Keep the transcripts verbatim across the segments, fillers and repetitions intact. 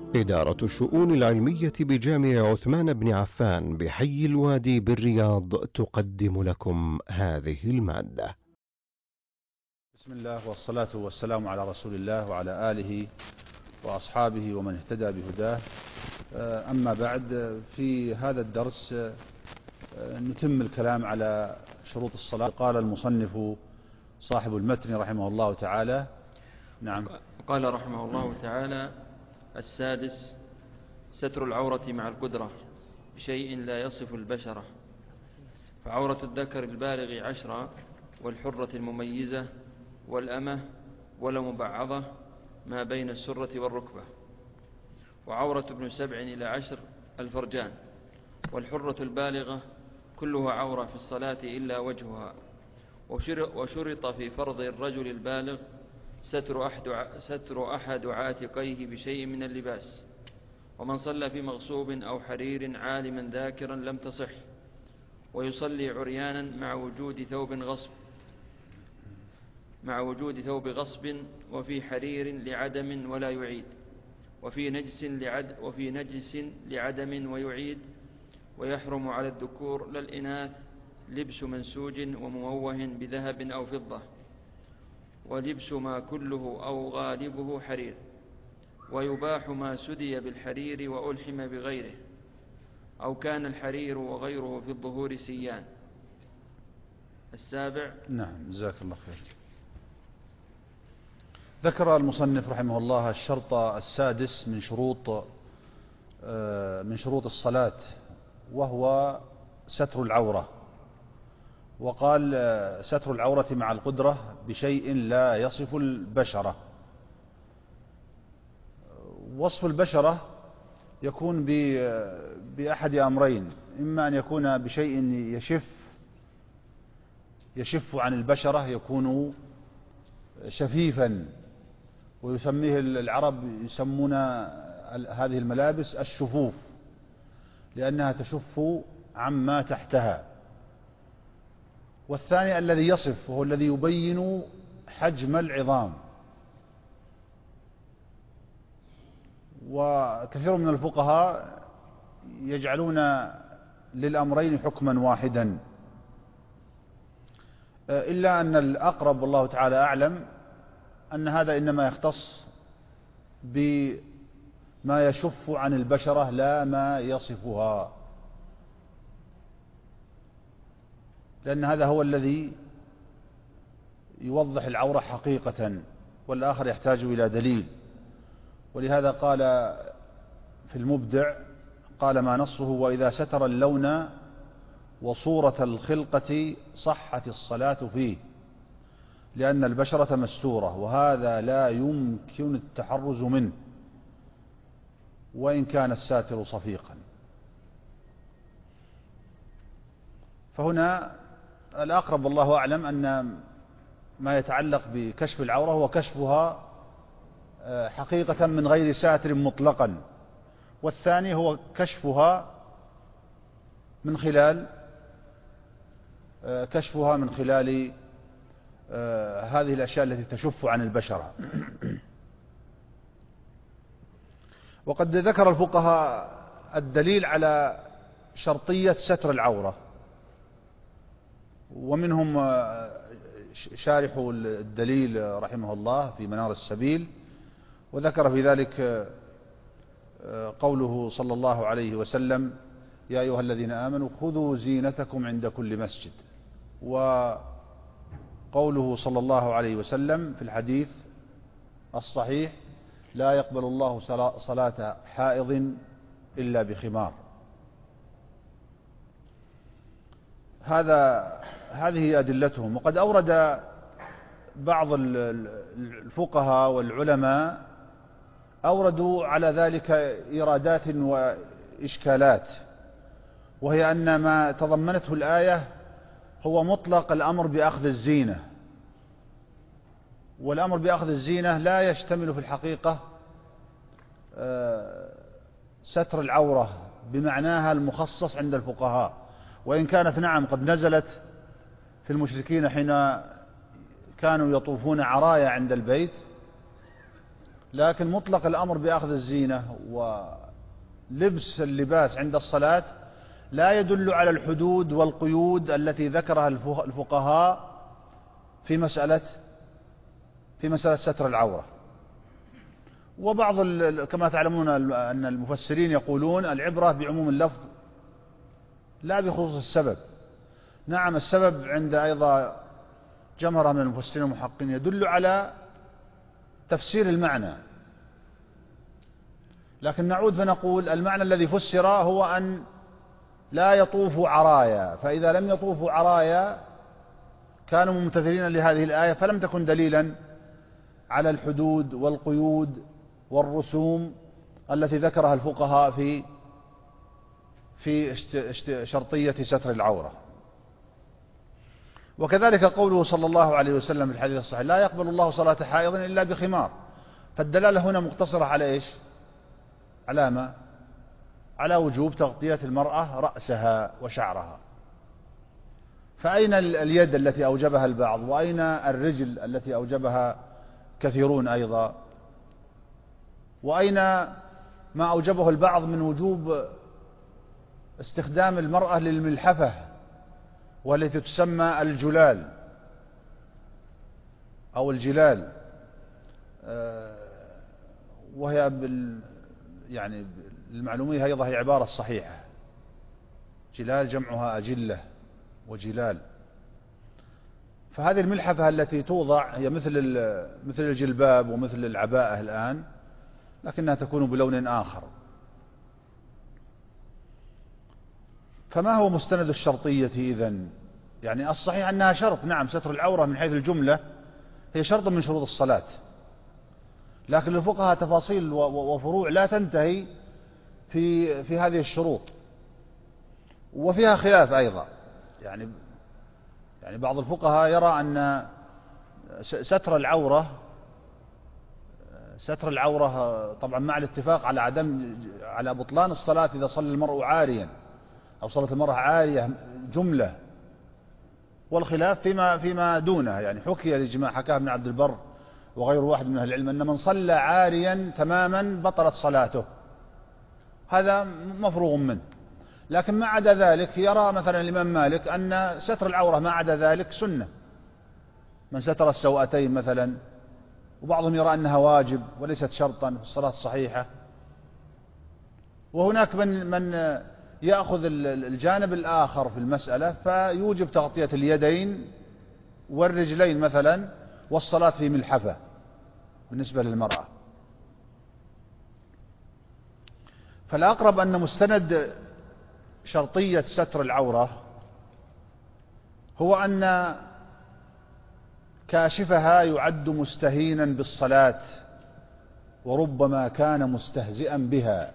إدارة الشؤون العلمية بجامع عثمان بن عفان بحي الوادي بالرياض تقدم لكم هذه المادة. بسم الله والصلاة والسلام على رسول الله وعلى آله وأصحابه ومن اهتدى بهداه. أما بعد، في هذا الدرس نتم الكلام على شروط الصلاة. قال المصنف صاحب المتن رحمه الله تعالى: نعم. قال رحمه الله تعالى: السادس: ستر العورة مع القدرة بشيء لا يصف البشرة. فعورة الذكر البالغ عشرة، والحرة المميزة، والأمة ولا مبعضة ما بين السرة والركبة. وعورة ابن سبع إلى عشر الفرجان. والحرة البالغة كلها عورة في الصلاة إلا وجهها. وشرط في فرض الرجل البالغ ستر أحد, ستر أحد عاتقيه بشيء من اللباس. ومن صلى في مغصوب أو حرير عالما ذاكرا لم تصح، ويصلي عريانا مع وجود ثوب غصب مع وجود ثوب غصب وفي حرير لعدم ولا يعيد، وفي نجس لعد وفي نجس لعدم ويعيد. ويحرم على الذكور لا الإناث لبس منسوج ومموه بذهب أو فضة، ولبس ما كله أو غالبه حرير. ويباح ما سدي بالحرير وألحم بغيره، أو كان الحرير وغيره في الظهور سيان. السابع. نعم، جزاك الله خير. ذكر المصنف رحمه الله الشرط السادس من شروط من شروط الصلاة، وهو ستر العورة. وقال: ستر العورة مع القدرة بشيء لا يصف البشرة. وصف البشرة يكون بأحد أمرين: إما أن يكون بشيء يشف يشف عن البشرة، يكون شفيفا، ويسميه العرب يسمون هذه الملابس الشفوف، لأنها تشف عما تحتها. والثاني الذي يصف، وهو الذي يبين حجم العظام. وكثير من الفقهاء يجعلون للأمرين حكما واحدا، إلا أن الأقرب والله تعالى أعلم أن هذا إنما يختص بما يشف عن البشرة لا ما يصفها، لأن هذا هو الذي يوضح العورة حقيقة، والآخر يحتاج إلى دليل. ولهذا قال في المبدع، قال: ما نصه: وإذا ستر اللون وصورة الخلقة صحت الصلاة فيه، لأن البشرة مستورة، وهذا لا يمكن التحرز منه وإن كان الساتر صفيقا. فهنا الأقرب والله أعلم أن ما يتعلق بكشف العورة هو كشفها حقيقة من غير ساتر مطلقا، والثاني هو كشفها من خلال كشفها من خلال هذه الأشياء التي تشف عن البشرة. وقد ذكر الفقهاء الدليل على شرطية ستر العورة، ومنهم شارح الدليل رحمه الله في منار السبيل، وذكر في ذلك قوله صلى الله عليه وسلم: يا أيها الذين آمنوا خذوا زينتكم عند كل مسجد. وقوله صلى الله عليه وسلم في الحديث الصحيح: لا يقبل الله صلاة حائض إلا بخمار. هذا هذه أدلتهم. وقد أورد بعض الفقهاء والعلماء أوردوا على ذلك إيرادات وإشكالات، وهي أن ما تضمنته الآية هو مطلق الأمر بأخذ الزينة، والأمر بأخذ الزينة لا يشتمل في الحقيقة ستر العورة بمعناها المخصص عند الفقهاء، وإن كانت نعم قد نزلت في المشركين حين كانوا يطوفون عرايا عند البيت، لكن مطلق الأمر بأخذ الزينة ولبس اللباس عند الصلاة لا يدل على الحدود والقيود التي ذكرها الفقهاء في مسألة في مسألة ستر العورة. وبعض كما تعلمون أن المفسرين يقولون العبرة بعموم اللفظ لا بخصوص السبب. نعم السبب عند أيضا جمهرة من المفسرين المحققين يدل على تفسير المعنى، لكن نعود فنقول المعنى الذي فسر هو أن لا يطوفوا عرايا، فإذا لم يطوفوا عرايا كانوا ممتثلين لهذه الآية، فلم تكن دليلا على الحدود والقيود والرسوم التي ذكرها الفقهاء في في شرطية ستر العورة. وكذلك قوله صلى الله عليه وسلم في الحديث الصحيح لا يقبل الله صلاة حائض إلا بخمار، فالدلالة هنا مقتصرة على إيش؟ على ما؟ على وجوب تغطية المرأة رأسها وشعرها. فأين اليد التي أوجبها البعض، وأين الرجل التي أوجبها كثيرون أيضا، وأين ما أوجبه البعض من وجوب استخدام المرأة للملحفة والتي تسمى الجلال أو الجلال، وهي بال يعني المعلومية أيضا هي عبارة صحيحة، جلال جمعها أجلة وجلال. فهذه الملحفة التي توضع هي مثل مثل الجلباب ومثل العباءة الآن، لكنها تكون بلون آخر. فما هو مستند الشرطية إذن؟ يعني الصحيح أنها شرط، نعم ستر العورة من حيث الجملة هي شرط من شروط الصلاة، لكن للفقهاء تفاصيل وفروع لا تنتهي في في هذه الشروط، وفيها خلاف أيضا. يعني يعني بعض الفقهاء يرى أن ستر العورة ستر العورة طبعا مع الاتفاق على عدم على بطلان الصلاة إذا صلى المرء عاريا أو صلت المرأة عارية جملة، والخلاف فيما فيما دونه. يعني حكي الإجماع حكاه ابن عبد البر وغير واحد من أهل العلم أن من صلى عاريا تماما بطلت صلاته، هذا مفروغ منه. لكن ما عدا ذلك يرى مثلا الإمام مالك أن ستر العورة ما عدا ذلك سنة، من ستر السوأتين مثلا، وبعضهم يرى أنها واجب وليست شرطا في الصلاة الصحيحة. وهناك من من يأخذ الجانب الآخر في المسألة فيوجب تغطية اليدين والرجلين مثلا والصلاة في ملحفة بالنسبة للمرأة. فالأقرب أن مستند شرطية ستر العورة هو أن كاشفها يعد مستهينا بالصلاة وربما كان مستهزئا بها،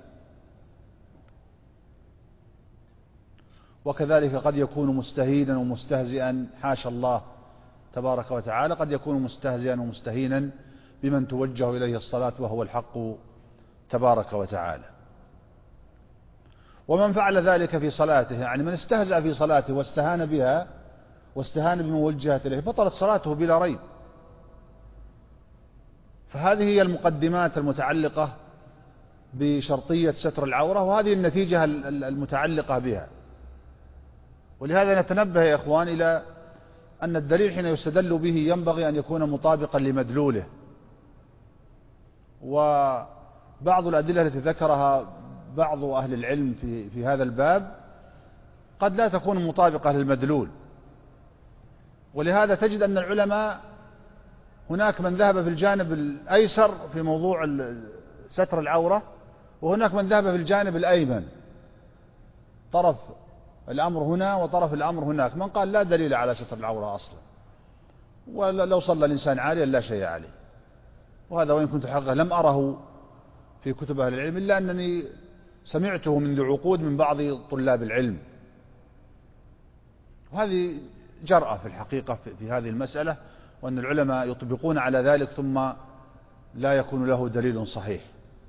وكذلك قد يكون مستهينا ومستهزئا، حاشا الله تبارك وتعالى، قد يكون مستهزئا ومستهينا بمن توجه إليه الصلاة وهو الحق تبارك وتعالى. ومن فعل ذلك في صلاته، يعني من استهزأ في صلاته واستهان بها واستهان بمن وجهت إليه، بطلت صلاته بلا ريب. فهذه هي المقدمات المتعلقة بشرطية ستر العورة، وهذه النتيجة المتعلقة بها. ولهذا نتنبه يا إخوان إلى أن الدليل حين يستدل به ينبغي أن يكون مطابقا لمدلوله. وبعض الأدلة التي ذكرها بعض أهل العلم في في هذا الباب قد لا تكون مطابقة للمدلول، ولهذا تجد أن العلماء هناك من ذهب في الجانب الأيسر في موضوع ستر العورة، وهناك من ذهب في الجانب الأيمن، طرف الأمر هنا وطرف الأمر هناك. من قال لا دليل على ستر العورة أصلا، ولو صلى الإنسان عاريا لا شيء عليه. وهذا وإن كنت حقا لم أره في كتب أهل العلم، إلا أنني سمعته منذ عقود من بعض طلاب العلم. وهذه جرأة في الحقيقة في هذه المسألة، وأن العلماء يطبقون على ذلك ثم لا يكون له دليل صحيح.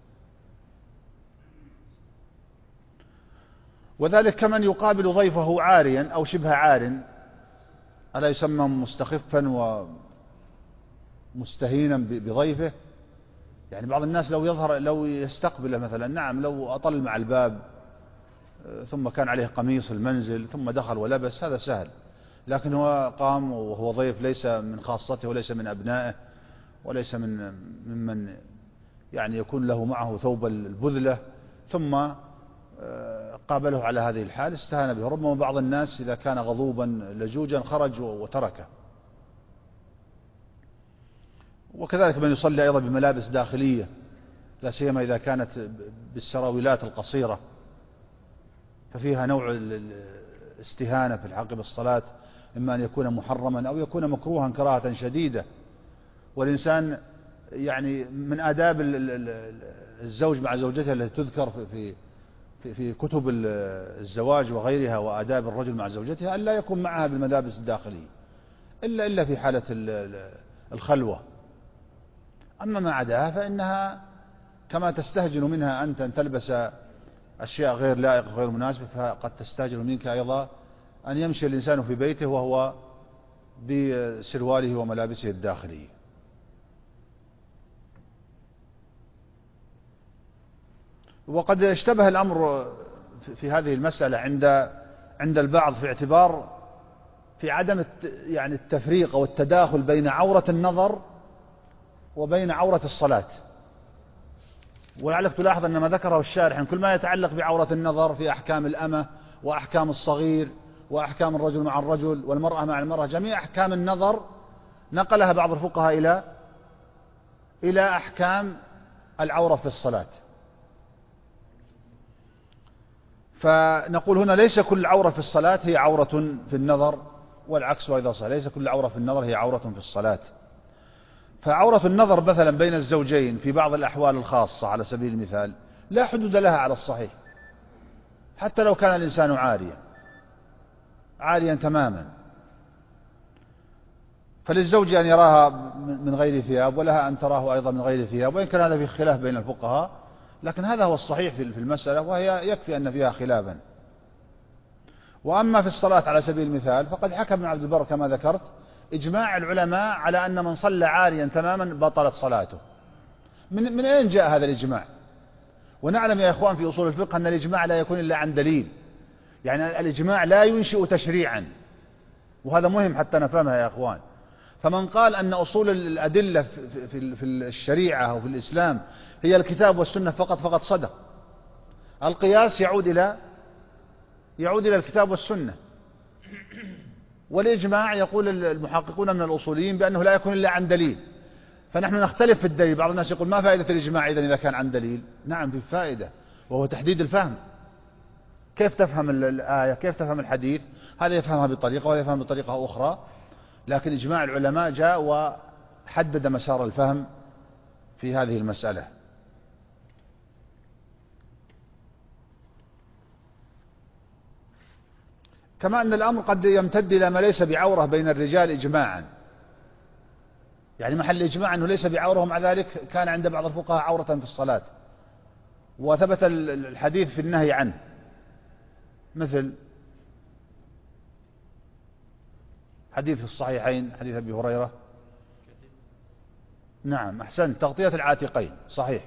وذلك كمن يقابل ضيفه عاريا أو شبه عار، ألا يسمى مستخفا ومستهينا بضيفه؟ يعني بعض الناس لو يظهر لو يستقبله مثلا، نعم لو أطل مع الباب ثم كان عليه قميص المنزل ثم دخل ولبس هذا سهل، لكن هو قام وهو ضيف ليس من خاصته وليس من أبنائه وليس من ممن يعني يكون له معه ثوب البذلة، ثم قابله على هذه الحال استهان به. ربما بعض الناس إذا كان غضوبا لجوجا خرج وتركه. وكذلك من يصلي أيضا بملابس داخلية، لا سيما إذا كانت بالسراويلات القصيرة، ففيها نوع الاستهانة في الحق بالصلاة، إما أن يكون محرما أو يكون مكروها كراهة شديدة. والإنسان يعني من آداب الزوج مع زوجته التي تذكر في في في كتب الزواج وغيرها، وآداب الرجل مع زوجته، ألا يكون معها بالملابس الداخلية إلا إلا في حالة الخلوة. أما ما عداها فإنها كما تستهجن منها أنت أن تلبس أشياء غير لائقة غير مناسبة، فقد تستهجن منك أيضا أن يمشي الإنسان في بيته وهو بسرواله وملابسه الداخلية. وقد اشتبه الأمر في هذه المسألة عند عند البعض في اعتبار في عدم يعني التفريق أو التداخل بين عورة النظر وبين عورة الصلاة. ولعلك تلاحظ أن ما ذكره الشارح كل ما يتعلق بعورة النظر في أحكام الأمة وأحكام الصغير وأحكام الرجل مع الرجل والمرأة مع المرأة، جميع أحكام النظر نقلها بعض الفقهاء إلى إلى أحكام العورة في الصلاة. فنقول هنا ليس كل عورة في الصلاة هي عورة في النظر، والعكس وإذا صح، ليس كل عورة في النظر هي عورة في الصلاة. فعورة النظر مثلا بين الزوجين في بعض الأحوال الخاصة على سبيل المثال لا حدود لها على الصحيح، حتى لو كان الإنسان عاريا عاريا تماما، فللزوج أن يراها من غير ثياب ولها أن تراه أيضا من غير ثياب، وإن كان هذا في خلاف بين الفقهاء، لكن هذا هو الصحيح في المسألة، وهي يكفي أن فيها خلافا. وأما في الصلاة على سبيل المثال فقد حكى ابن عبد البر كما ذكرت إجماع العلماء على أن من صلى عاريا تماما بطلت صلاته. من, من أين جاء هذا الإجماع؟ ونعلم يا إخوان في أصول الفقه أن الإجماع لا يكون إلا عن دليل، يعني الإجماع لا ينشئ تشريعا، وهذا مهم حتى نفهمها يا إخوان. فمن قال أن أصول الأدلة في, في, في الشريعة أو في الإسلام هي الكتاب والسنة فقط فقط صدق. القياس يعود إلى يعود إلى الكتاب والسنة، والإجماع يقول المحققون من الأصوليين بأنه لا يكون إلا عن دليل. فنحن نختلف في الدليل. بعض الناس يقول ما فائدة الإجماع إذن إذا كان عن دليل؟ نعم في فائدة، وهو تحديد الفهم. كيف تفهم الآية، كيف تفهم الحديث، هذا يفهمها بطريقة وهذا يفهم بطريقة أخرى، لكن إجماع العلماء جاء وحدد مسار الفهم في هذه المسألة. كما أن الأمر قد يمتد إلى ما ليس بعورة بين الرجال إجماعا، يعني محل إجماع أنه ليس بعورة، ومع ذلك كان عند بعض الفقهاء عورة في الصلاة، وثبت الحديث في النهي عنه، مثل حديث في الصحيحين حديث أبي هريرة. نعم أحسن، تغطية العاتقين صحيح.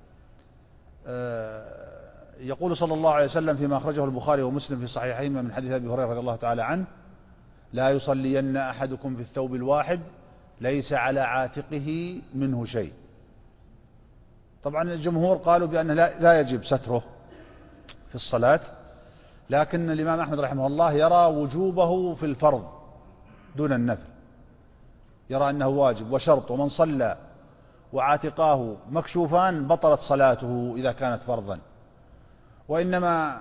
أه يقول صلى الله عليه وسلم فيما أخرجه البخاري ومسلم في صحيحين من حديث أبي هريرة رضي الله تعالى عنه: لا يصلين أحدكم في الثوب الواحد ليس على عاتقه منه شيء. طبعا الجمهور قالوا بأن لا, لا يجب ستره في الصلاة، لكن الإمام أحمد رحمه الله يرى وجوبه في الفرض دون النفل، يرى أنه واجب وشرط، ومن صلى وعاتقاه مكشوفان بطلت صلاته إذا كانت فرضا. وإنما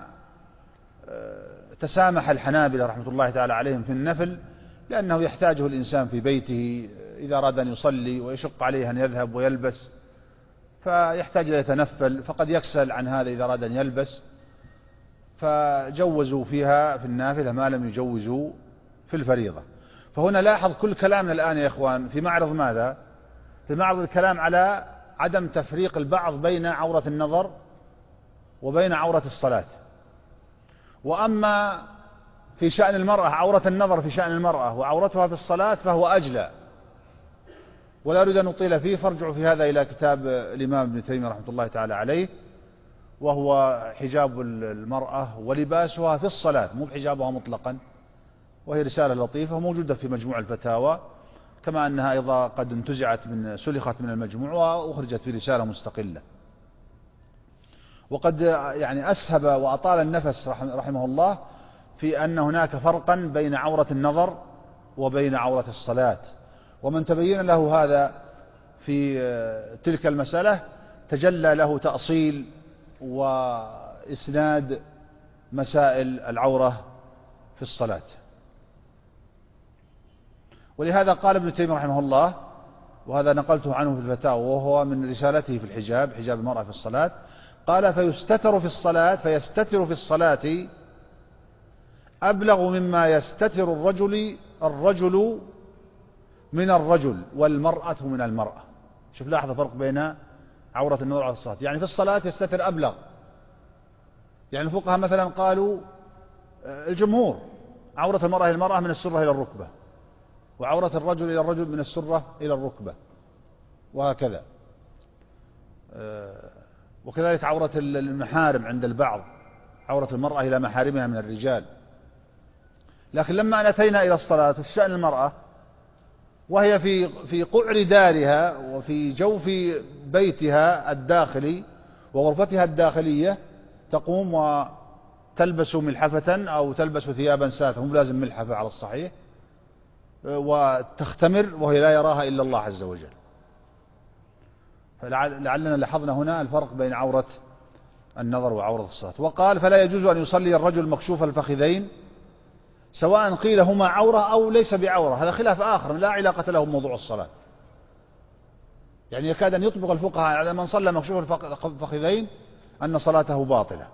تسامح الحنابلة رحمة الله تعالى عليهم في النفل، لأنه يحتاجه الإنسان في بيته إذا أراد أن يصلي ويشق عليه أن يذهب ويلبس، فيحتاج إلى يتنفل، فقد يكسل عن هذا إذا أراد أن يلبس، فجوزوا فيها في النافلة ما لم يجوزوا في الفريضة. فهنا لاحظ كل كلامنا الآن يا إخوان في معرض ماذا؟ في معرض الكلام على عدم تفريق البعض بين عورة النظر وبين عورة الصلاة. وأما في شأن المرأة، عورة النظر في شأن المرأة وعورتها في الصلاة فهو أجلى، ولا أريد أن أطيل فيه، فارجعوا في هذا إلى كتاب الإمام ابن تيمية رحمة الله تعالى عليه، وهو حجاب المرأة ولباسها في الصلاة، مو حجابها مطلقا، وهي رسالة لطيفة موجودة في مجموع الفتاوى، كما أنها أيضا قد انتزعت من سلخت من المجموع وأخرجت في رسالة مستقلة. وقد يعني أسهب وأطال النفس رحمه الله في أن هناك فرقا بين عورة النظر وبين عورة الصلاة، ومن تبين له هذا في تلك المسألة تجلى له تأصيل وإسناد مسائل العورة في الصلاة. ولهذا قال ابن تيمية رحمه الله، وهذا نقلته عنه في الفتاوى وهو من رسالته في الحجاب، حجاب المرأة في الصلاة، قال: فيستتر في الصلاة فيستتر في الصلاة أبلغ مما يستتر الرجل الرجل من الرجل والمرأة من المرأة. شوف، لاحظ الفرق بين عورة النظر وعورة الصلاة. يعني في الصلاة يستتر أبلغ، يعني الفقهاء مثلا قالوا الجمهور عورة المرأة إلى المرأة من السرة إلى الركبة، وعورة الرجل إلى الرجل من السرة إلى الركبة، وهكذا. وكذلك عورة المحارم عند البعض، عورة المرأة إلى محارمها من الرجال. لكن لما أتينا إلى الصلاة الشأن المرأة وهي في في قعر دارها وفي جوف بيتها الداخلي وغرفتها الداخلية، تقوم وتلبس ملحفة أو تلبس ثيابا ساترة، مو لازم ملحفة على الصحيح، وتختمر وهي لا يراها إلا الله عز وجل. فلعلنا لاحظنا هنا الفرق بين عورة النظر وعورة الصلاة. وقال: فلا يجوز أن يصلي الرجل مكشوف الفخذين، سواء قيل هما عورة أو ليس بعورة، هذا خلاف آخر لا علاقة له بموضوع الصلاة. يعني يكاد أن يطبق الفقهاء على من صلى مكشوف الفخذين أن صلاته باطلة،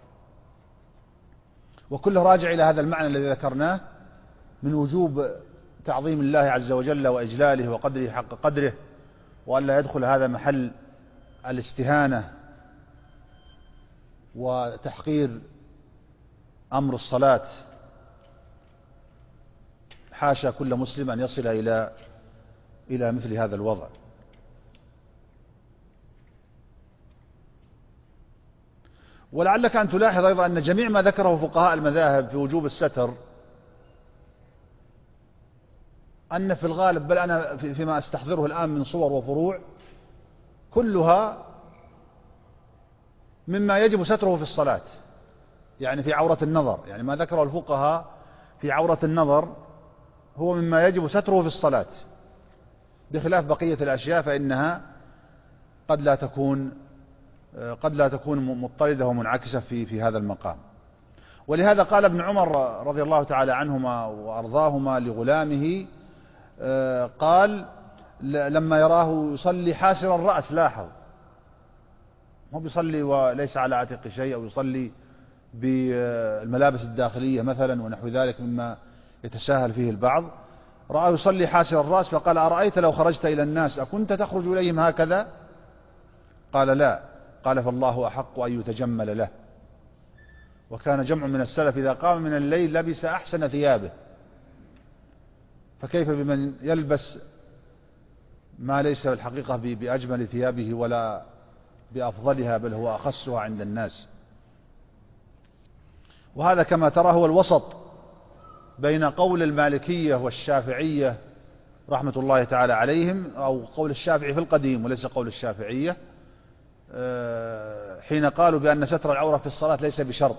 وكله راجع إلى هذا المعنى الذي ذكرناه من وجوب تعظيم الله عز وجل وإجلاله وقدره حق قدره، وأن لا يدخل هذا محل الاستهانة وتحقير أمر الصلاة. حاشا كل مسلم أن يصل إلى إلى مثل هذا الوضع. ولعلك أن تلاحظ أيضا أن جميع ما ذكره فقهاء المذاهب في وجوب الستر، أن في الغالب، بل أنا فيما أستحضره الآن من صور وفروع، كلها مما يجب ستره في الصلاة. يعني في عورة النظر، يعني ما ذكره الفقهاء في عورة النظر هو مما يجب ستره في الصلاة، بخلاف بقية الأشياء فإنها قد لا تكون قد لا تكون مضطردة ومنعكسة في في هذا المقام. ولهذا قال ابن عمر رضي الله تعالى عنهما وأرضاهما لغلامه، قال لما يراه يصلي حاسر الرأس، لاحظ هو بيصلي وليس على عاتق شيء، أو يصلي بالملابس الداخلية مثلا ونحو ذلك مما يتساهل فيه البعض، رآه يصلي حاسر الرأس فقال: أرأيت لو خرجت إلى الناس أكنت تخرج إليهم هكذا؟ قال: لا. قال: فالله أحق أن يتجمل له. وكان جمع من السلف إذا قام من الليل لبس أحسن ثيابه، فكيف بمن يلبس ما ليس الحقيقة بأجمل ثيابه ولا بأفضلها، بل هو أخسها عند الناس. وهذا كما ترى هو الوسط بين قول المالكية والشافعية رحمة الله تعالى عليهم، أو قول الشافعي في القديم وليس قول الشافعية، حين قالوا بأن ستر العورة في الصلاة ليس بشرط،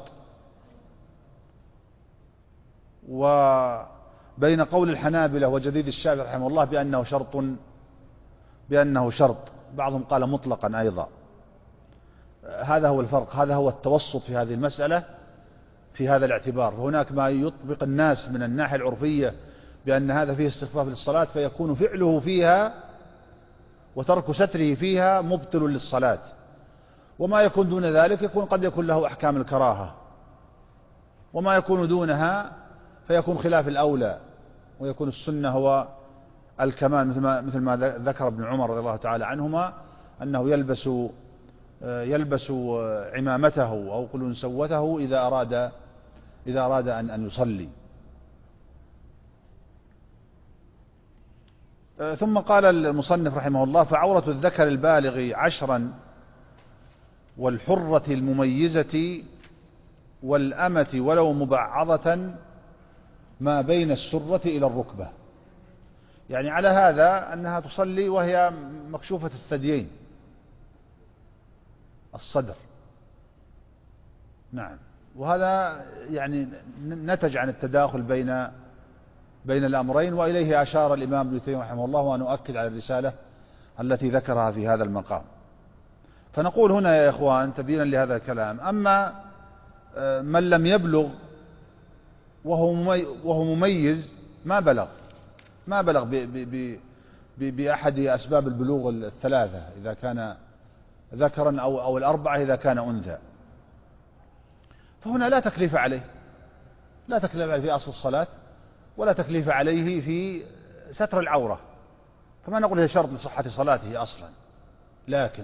وبين قول الحنابلة وجديد الشافعي رحمه الله بأنه شرط بأنه شرط بعضهم قال مطلقا أيضا. هذا هو الفرق، هذا هو التوسط في هذه المسألة في هذا الاعتبار. هناك ما يطبق الناس من الناحية العرفية بأن هذا فيه استخفاف للصلاة، فيكون فعله فيها وترك ستره فيها مبطل للصلاة، وما يكون دون ذلك يكون قد يكون له أحكام الكراهة، وما يكون دونها فيكون خلاف الأولى، ويكون السنة هو الكمال، مثل ما, مثل ما ذكر ابن عمر رضي الله تعالى عنهما أنه يلبس يلبس عمامته أو قلنسوته إذا أراد إذا أراد أن أن يصلي. ثم قال المصنف رحمه الله: فعورة الذكر البالغ عشرا والحرة المميزة والأمة ولو مبعضة ما بين السرة إلى الركبة. يعني على هذا أنها تصلي وهي مكشوفة الثديين، الصدر. نعم. وهذا يعني نتج عن التداخل بين بين الأمرين، وإليه أشار الإمام ابن تيمية رحمه الله، وأنا أؤكد على الرسالة التي ذكرها في هذا المقام. فنقول هنا يا إخوان تبينا لهذا الكلام: أما من لم يبلغ وهو مميز، ما بلغ ما بلغ بأحد أسباب البلوغ الثلاثة، إذا كان ذكرا أو أو الأربعة إذا كان أنثى، فهنا لا تكليف عليه، لا تكليف عليه في أصل الصلاة، ولا تكليف عليه في ستر العورة، فما نقول هي شرط لصحة صلاته أصلا. لكن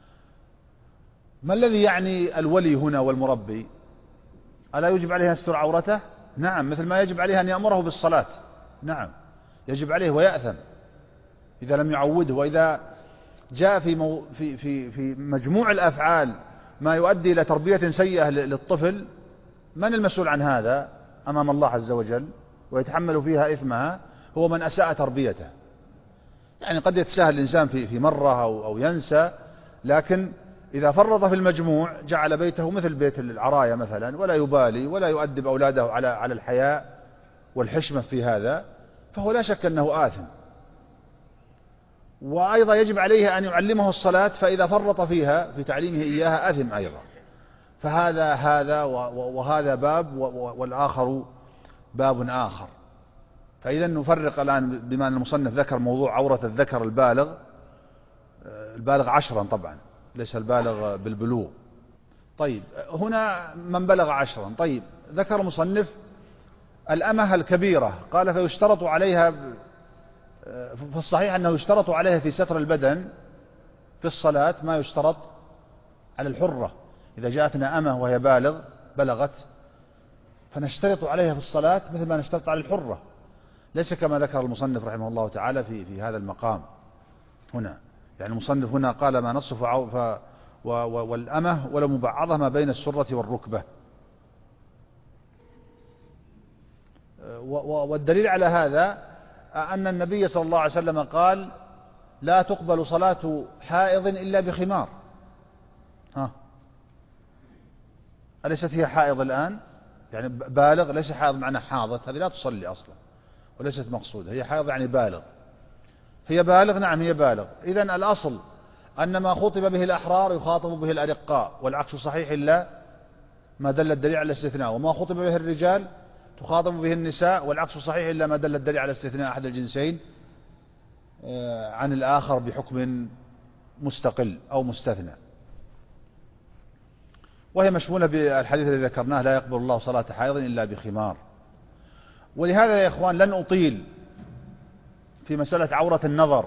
ما الذي يعني الولي هنا والمربي؟ ألا يجب عليه أن يستر عورته؟ نعم، مثل ما يجب عليه أن يأمره بالصلاة. نعم، يجب عليه ويأثم إذا لم يعوده. وإذا جاء في, مو في, في, في مجموع الأفعال ما يؤدي إلى تربية سيئة للطفل، من المسؤول عن هذا أمام الله عز وجل ويتحمل فيها إثمها؟ هو من أساء تربيته. يعني قد يتساهل الإنسان في, في مرة أو, أو ينسى، لكن إذا فرط في المجموع جعل بيته مثل بيت العراية مثلا، ولا يبالي ولا يؤدب أولاده على على الحياء والحشمة في هذا، فهو لا شك أنه آثم. وأيضا يجب عليه أن يعلمه الصلاة، فإذا فرط فيها في تعليمه إياها آثم أيضا. فهذا هذا وهذا باب والآخر باب آخر. فإذا نفرق الآن، بما أن المصنف ذكر موضوع عورة الذكر البالغ، البالغ عشرا طبعا، ليس البالغ بالبلوغ. طيب، هنا من بلغ عشرا. طيب، ذكر المصنف الأمة الكبيرة، قال فيشترط عليها، في الصحيح أنه يشترط عليها في ستر البدن في الصلاة ما يشترط على الحرة. إذا جاءتنا أمة وهي بالغ بلغت، فنشترط عليها في الصلاة مثل ما نشترط على الحرة، ليس كما ذكر المصنف رحمه الله تعالى في في هذا المقام هنا. يعني المصنف هنا قال ما نصف والأمة ولو مبعضة ما بين السرة والركبة. والدليل على هذا أن النبي صلى الله عليه وسلم قال لا تقبل صلاة حائض إلا بخمار. ها، أليست هي حائض الآن؟ يعني بالغ، ليس حائض معنى حاضت، هذه لا تصلي أصلا وليست مقصودة. هي حائض يعني بالغ، هي بالغ. نعم، هي بالغ. إذن الأصل أن ما خطب به الأحرار يخاطب به الأرقاء، والعكس صحيح إلا ما دل الدليل على الاستثناء. وما خطب به الرجال تخاطب به النساء، والعكس صحيح إلا ما دل الدليل على استثناء أحد الجنسين عن الآخر بحكم مستقل أو مستثنى. وهي مشمولة بالحديث الذي ذكرناه لا يقبل الله صلاة حائض إلا بخمار. ولهذا يا إخوان لن أطيل في مسألة عورة النظر،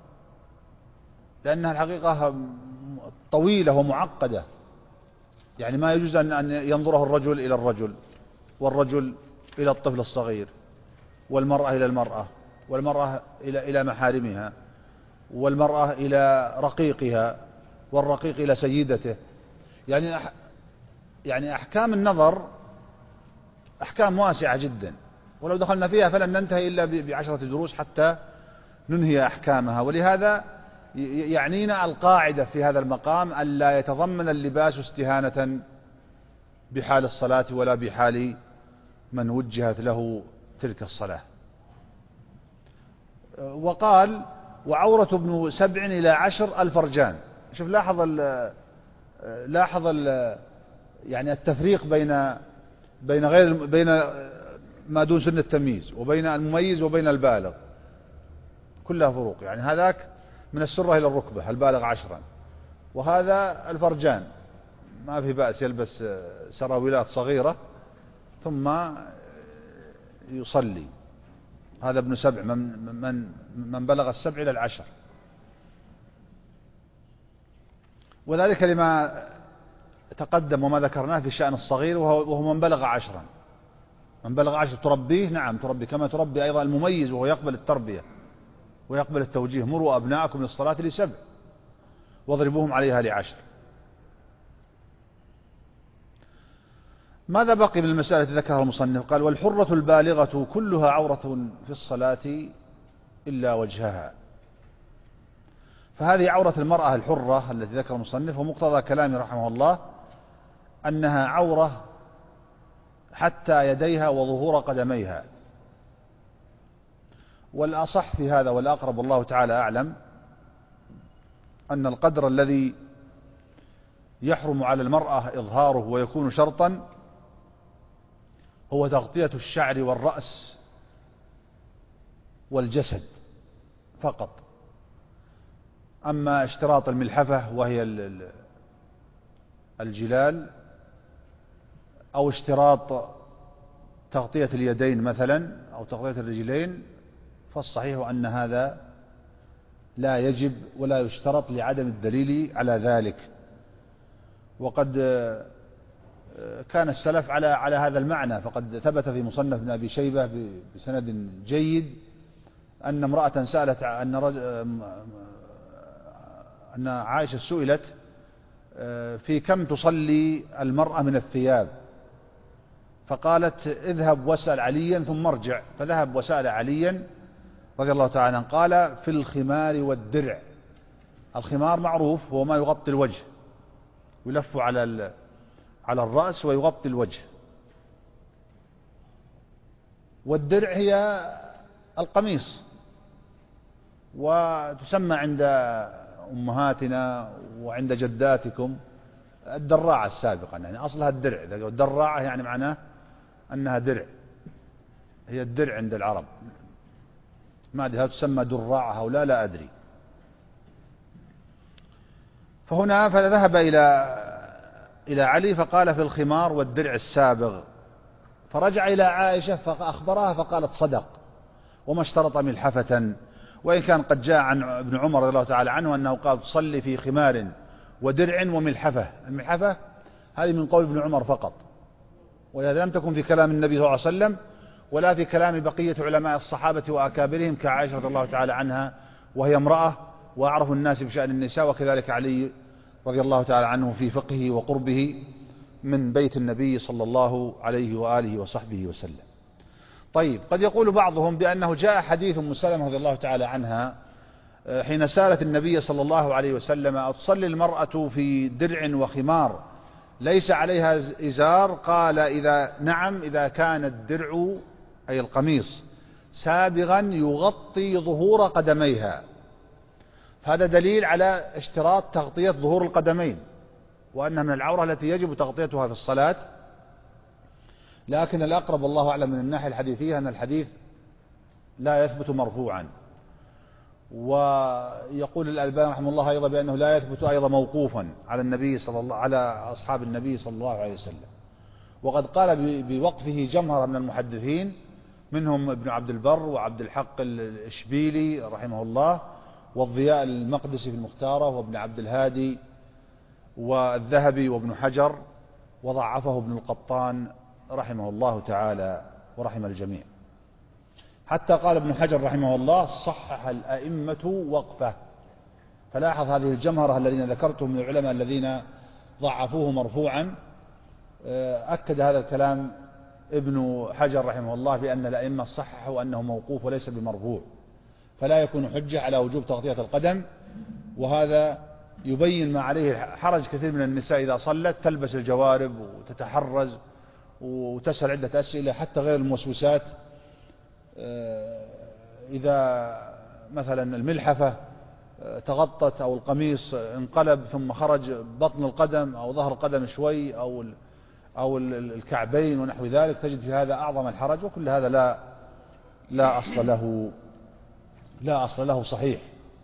لأنها الحقيقة طويلة ومعقدة. يعني ما يجوز أن ينظره الرجل إلى الرجل، والرجل إلى الطفل الصغير، والمرأة إلى المرأة، والمرأة إلى إلى محارمها، والمرأة إلى رقيقها، والرقيق إلى سيدته. يعني يعني أحكام النظر أحكام واسعة جدا، ولو دخلنا فيها فلن ننتهي إلا بعشرة دروس حتى ننهي أحكامها. ولهذا يعنينا القاعدة في هذا المقام ألا يتضمن اللباس استهانة بحال الصلاة ولا بحال من وجهت له تلك الصلاة. وقال وعورة ابن سبع إلى عشر الفرجان. شوف، لاحظ ال لاحظ ال يعني التفريق بين بين غير بين ما دون سن التمييز، وبين المميز وبين البالغ، كلها فروق. يعني هذاك من السرة إلى الركبة البالغ عشرا، وهذا الفرجان ما في بأس يلبس سراويلات صغيرة ثم يصلي. هذا ابن سبع، من من من بلغ السبع إلى العشر. وذلك لما تقدم وما ذكرناه في شأن الصغير، وهو من بلغ عشرا. من بلغ عشر تربيه، نعم تربي كما تربي أيضا المميز وهو يقبل التربية. ويقبل التوجيه: مروا أبناءكم للصلاة لسبع واضربوهم عليها لعشر. ماذا بقي من المسألة التي ذكرها المصنف؟ قال: والحرة البالغة كلها عورة في الصلاة إلا وجهها. فهذه عورة المرأة الحرة التي ذكر المصنف، ومقتضى كلامه رحمه الله أنها عورة حتى يديها وظهور قدميها. والأصح في هذا والأقرب والله تعالى أعلم أن القدر الذي يحرم على المرأة إظهاره ويكون شرطا هو تغطية الشعر والرأس والجسد فقط. أما اشتراط الملحفة وهي الجلال، أو اشتراط تغطية اليدين مثلا أو تغطية الرجلين، فالصحيح أن هذا لا يجب ولا يشترط لعدم الدليل على ذلك. وقد كان السلف على على هذا المعنى، فقد ثبت في مصنف ابن أبي شيبة بسند جيد أن امرأة سألت أن أن عائشة سئلت في كم تصلي المرأة من الثياب، فقالت: اذهب واسأل عليا ثم ارجع. فذهب وسأل عليا رضي الله تعالى عنه، قال: في الخمار والدرع. الخمار معروف هو ما يغطي الوجه، يلف على على الرأس ويغطي الوجه، والدرع هي القميص، وتسمى عند أمهاتنا وعند جداتكم الدراعة السابقة، يعني أصلها الدرع. إذا قلت دراعة يعني معناه أنها درع، هي الدرع عند العرب. ما أدري هل تسمى دراعة أو لا، لا أدري. فهنا فذهب إلى إلى علي فقال: في الخمار والدرع السابغ. فرجع إلى عائشة فأخبرها فقالت: صدق، وما اشترط ملحفة. وإن كان قد جاء عن ابن عمر رضي الله تعالى عنه أنه قال: تصلي في خمار ودرع وملحفة. الملحفة هذه من قول ابن عمر فقط، ولهذا لم تكن في كلام النبي صلى الله عليه وسلم ولا في كلام بقية علماء الصحابة وأكابرهم كعائشة رضي الله تعالى عنها، وهي امرأة وأعرف الناس بشأن النساء، وكذلك علي رضي الله تعالى عنه في فقهه وقربه من بيت النبي صلى الله عليه وآله وصحبه وسلم. طيب، قد يقول بعضهم بأنه جاء حديث أم سلمة رضي الله تعالى عنها حين سألت النبي صلى الله عليه وسلم: أتصلي المرأة في درع وخمار ليس عليها إزار؟ قال: إذا نعم، إذا كان الدرع أي القميص سابغا يغطي ظهور قدميها. هذا دليل على اشتراط تغطية ظهور القدمين، وأنها من العورة التي يجب تغطيتها في الصلاة. لكن الأقرب والله أعلم من الناحية الحديثية أن الحديث لا يثبت مرفوعا، ويقول الألباني رحمه الله أيضا بأنه لا يثبت أيضا موقوفا على النبي صلى الله على أصحاب النبي صلى الله عليه وسلم. وقد قال بوقفه جمهرة من المحدثين، منهم ابن عبد البر وعبد الحق الإشبيلي رحمه الله، والضياء المقدسي في المختارة، وابن عبد الهادي والذهبي وابن حجر، وضعفه ابن القطان رحمه الله تعالى ورحم الجميع. حتى قال ابن حجر رحمه الله: صحح الأئمة وقفه. فلاحظ هذه الجمهرة الذين ذكرتهم من العلماء الذين ضعفوه مرفوعا، أكد هذا الكلام ابن حجر رحمه الله بأن الأئمة صححوا أنه موقوف وليس بمرفوع، فلا يكون حجة على وجوب تغطية القدم. وهذا يبين ما عليه حرج كثير من النساء إذا صلت تلبس الجوارب وتتحرز وتسأل عدة أسئلة، حتى غير الموسوسات. إذا مثلا الملحفة تغطت أو القميص انقلب ثم خرج بطن القدم أو ظهر القدم شوي أو أو الكعبين ونحو ذلك، تجد في هذا أعظم الحرج، وكل هذا لا لا أصل له لا أصل له صحيح.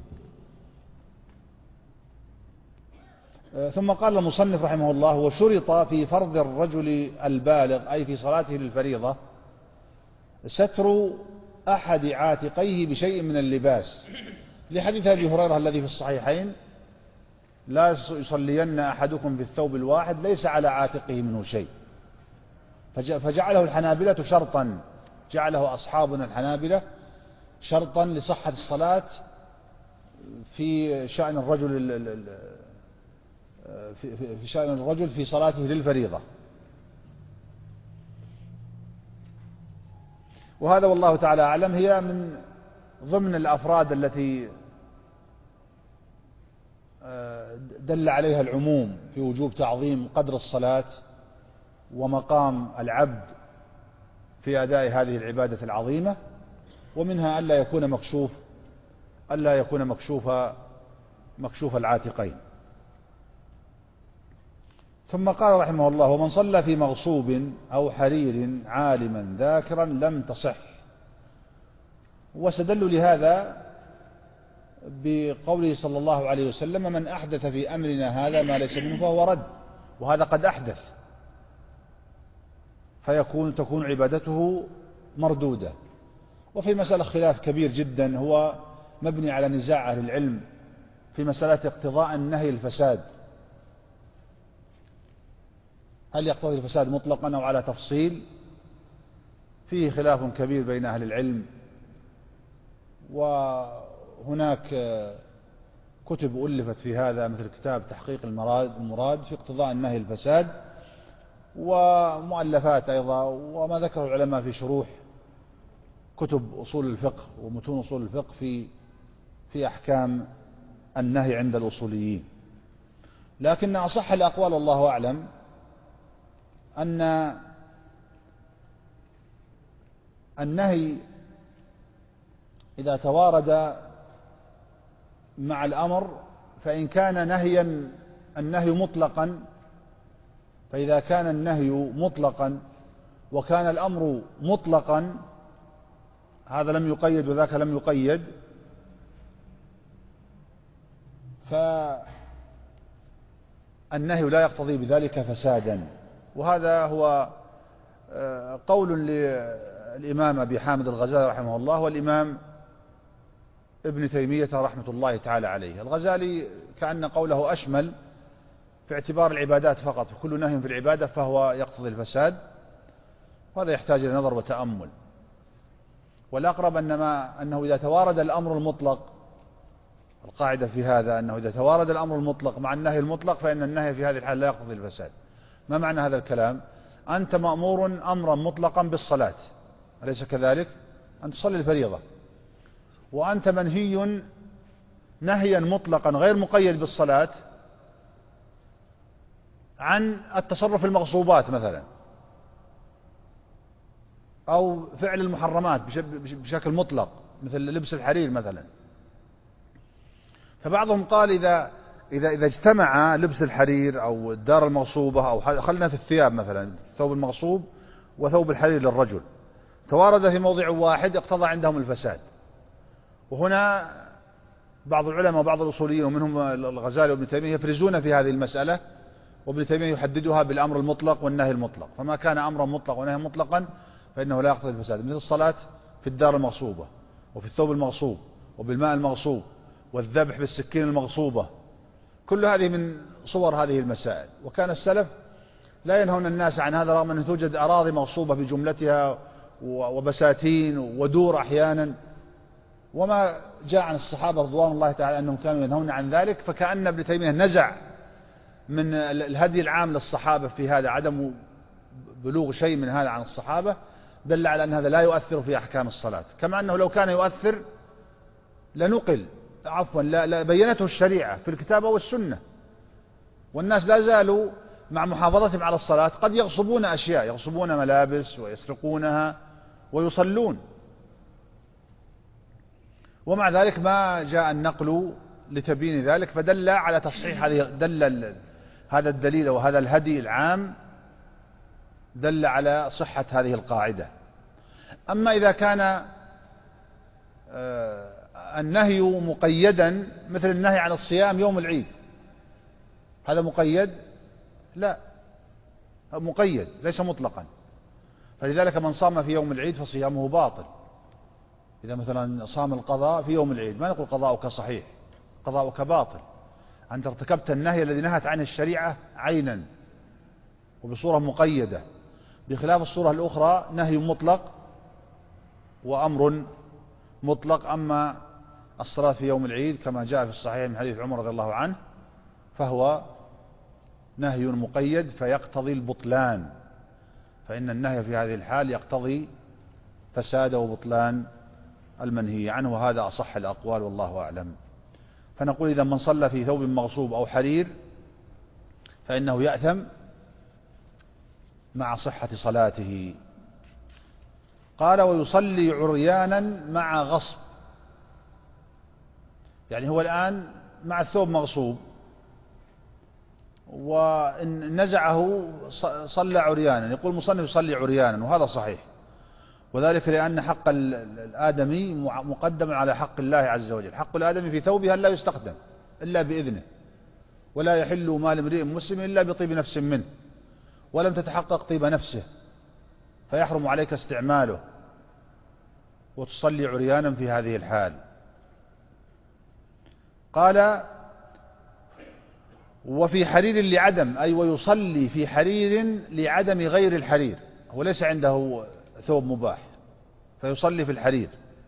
ثم قال المصنف رحمه الله: وشرط في فرض الرجل البالغ أي في صلاته للفريضة ستر أحد عاتقيه بشيء من اللباس، لحديث أبي هريرة الذي في الصحيحين: لا يصلين أحدكم في الثوب الواحد ليس على عاتقه منه شيء. فجعله الحنابلة شرطا، جعله أصحابنا الحنابلة شرطا لصحة الصلاة في شأن الرجل في شأن الرجل في صلاته للفريضة. وهذا والله تعالى أعلم هي من ضمن الأفراد التي دل عليها العموم في وجوب تعظيم قدر الصلاة ومقام العبد في أداء هذه العبادة العظيمة، ومنها ألا يكون مكشوف ألا يكون مكشوف مكشوف العاتقين. ثم قال رحمه الله: ومن صلى في مغصوب أو حرير عالما ذاكرا لم تصح. واستدلوا لهذا بقوله صلى الله عليه وسلم: من أحدث في أمرنا هذا ما ليس منه فهو رد. وهذا قد أحدث، فيكون تكون عبادته مردودة. وفي مسألة خلاف كبير جدا هو مبني على نزاع أهل العلم في مسألة اقتضاء النهي الفساد، هل يقتضي الفساد مطلقا أو على تفصيل؟ فيه خلاف كبير بين أهل العلم، وهناك كتب ألفت في هذا مثل كتاب تحقيق المراد, المراد في اقتضاء النهي الفساد، ومؤلفات أيضا، وما ذكره العلماء في شروح كتب أصول الفقه ومتون أصول الفقه في في أحكام النهي عند الأصوليين. لكن أصح الأقوال والله أعلم أن النهي إذا توارد مع الأمر، فإن كان نهيا النهي مطلقا، فإذا كان النهي مطلقا وكان الأمر مطلقا، هذا لم يقيد وذاك لم يقيد، فالنهي لا يقتضي بذلك فسادا. وهذا هو قول للإمام أبي حامد الغزالي رحمه الله والإمام ابن تيمية رحمة الله تعالى عليه. الغزالي كأن قوله أشمل في اعتبار العبادات فقط، كل نهي في العبادة فهو يقتضي الفساد، وهذا يحتاج إلى نظر وتأمل. والأقرب أنما أنه إذا توارد الأمر المطلق، القاعدة في هذا أنه إذا توارد الأمر المطلق مع النهي المطلق فإن النهي في هذه الحالة لا يقتضي الفساد. ما معنى هذا الكلام؟ أنت مأمور أمرا مطلقا بالصلاة، أليس كذلك؟ أن تصلي الفريضة، وأنت منهي نهيا مطلقا غير مقيد بالصلاة عن التصرف في المغصوبات مثلا، أو فعل المحرمات بشكل مطلق مثل لبس الحرير مثلا. فبعضهم قال إذا إذا إذا اجتمع لبس الحرير أو الدار المغصوبة، أو خلنا في الثياب مثلا، ثوب المغصوب وثوب الحرير للرجل، توارد في موضع واحد، اقتضى عندهم الفساد. وهنا بعض العلماء وبعض الأصوليين ومنهم الغزالي وابن تيمية يفرزون في هذه المسألة، وابن تيمية يحددها بالأمر المطلق والنهي المطلق. فما كان أمرا مطلق ونهي مطلقا فإنه لا يقتضي الفساد، مثل الصلاة في الدار المغصوبة وفي الثوب المغصوب وبالماء المغصوب والذبح بالسكين المغصوبة، كل هذه من صور هذه المسائل. وكان السلف لا ينهون الناس عن هذا رغم أن توجد أراضي مغصوبة بجملتها وبساتين ودور أحيانا، وما جاء عن الصحابة رضوان الله تعالى أنهم كانوا ينهون عن ذلك. فكأن ابن تيمية نزع من الهدي العام للصحابة في هذا عدم بلوغ شيء من هذا عن الصحابة، دل على أن هذا لا يؤثر في أحكام الصلاة، كما أنه لو كان يؤثر لنقل عفوا لا بينته الشريعة في الكتاب والسنة. والناس لا زالوا مع محافظتهم على الصلاة قد يغصبون أشياء، يغصبون ملابس ويسرقونها ويصلون، ومع ذلك ما جاء النقل لتبيين ذلك، فدل على تصحيح هذه، دل هذا الدليل وهذا الهدي العام دل على صحة هذه القاعدة. أما إذا كان النهي مقيدا مثل النهي عن الصيام يوم العيد، هذا مقيد؟ لا، مقيد ليس مطلقا. فلذلك من صام في يوم العيد فصيامه باطل. إذا مثلا صام القضاء في يوم العيد ما نقول قضاؤك صحيح، قضاؤك باطل، أنت ارتكبت النهي الذي نهت عنه الشريعة عينا وبصورة مقيدة، بخلاف الصورة الأخرى نهي مطلق وأمر مطلق. أما الصلاة في يوم العيد كما جاء في الصحيح من حديث عمر رضي الله عنه فهو نهي مقيد فيقتضي البطلان، فإن النهي في هذه الحال يقتضي فساد وبطلان المنهي عنه، وهذا أصح الأقوال والله أعلم. فنقول إذا من صلى في ثوب مغصوب أو حرير فإنه يأثم مع صحة صلاته. قال ويصلي عريانا مع غصب، يعني هو الآن مع الثوب مغصوب وإن نزعه صلى عريانا. يقول المصنف يصلي عريانا، وهذا صحيح، وذلك لأن حق الآدمي مقدم على حق الله عز وجل. حق الآدمي في ثوبه لا يستخدم إلا بإذنه، ولا يحل مال امرئ مسلم إلا بطيب نفس منه، ولم تتحقق طيب نفسه فيحرم عليك استعماله، وتصلي عريانا في هذه الحال. قال وفي حرير لعدم، أي ويصلي في حرير لعدم غير الحرير، هو ليس عنده ثوب مباح فيصلي في الحرير.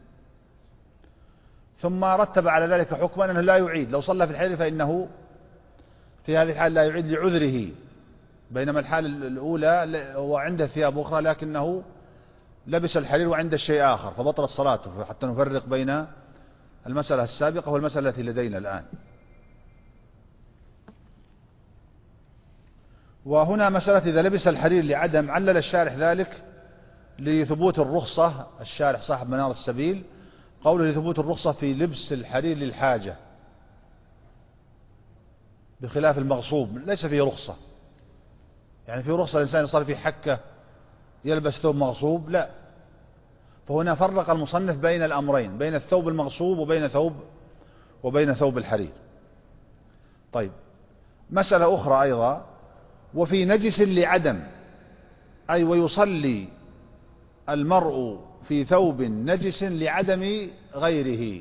ثم رتب على ذلك حكما أنه لا يعيد، لو صلى في الحرير فإنه في هذه الحال لا يعيد لعذره، بينما الحال الأولى هو عنده ثياب أخرى لكنه لبس الحرير وعنده شيء آخر فبطلت صلاته، حتى نفرق بين المسألة السابقة والمسألة التي لدينا الآن. وهنا مسألة إذا لبس الحرير لعدم، علل الشارح ذلك لثبوت الرخصة، الشارح صاحب منار السبيل قوله لثبوت الرخصة في لبس الحرير للحاجة، بخلاف المغصوب ليس فيه رخصة. يعني فيه رخصة الإنسان يصير في حكة يلبس ثوب مغصوب، لا. فهنا فرق المصنف بين الأمرين، بين الثوب المغصوب وبين ثوب وبين ثوب الحرير. طيب مسألة أخرى أيضا، وفي نجس لعدم، أي ويصلي المرء في ثوب نجس لعدم غيره.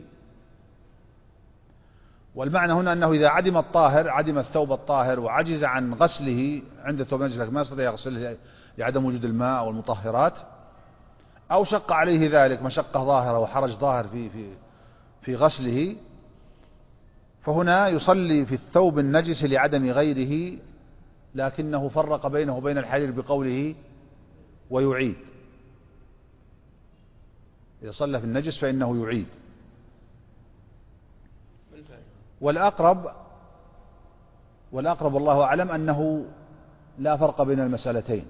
والمعنى هنا أنه إذا عدم الطاهر، عدم الثوب الطاهر وعجز عن غسله عند الثوب نجس ما يستطيع يغسله لعدم وجود الماء والمطهرات، أو شق عليه ذلك مشقة ظاهرة وحرج ظاهر في في في غسله، فهنا يصلي في الثوب النجس لعدم غيره، لكنه فرق بينه وبين الحرير بقوله ويعيد. إذا صلى في النجس فإنه يعيد. والأقرب والأقرب والله أعلم أنه لا فرق بين المسألتين،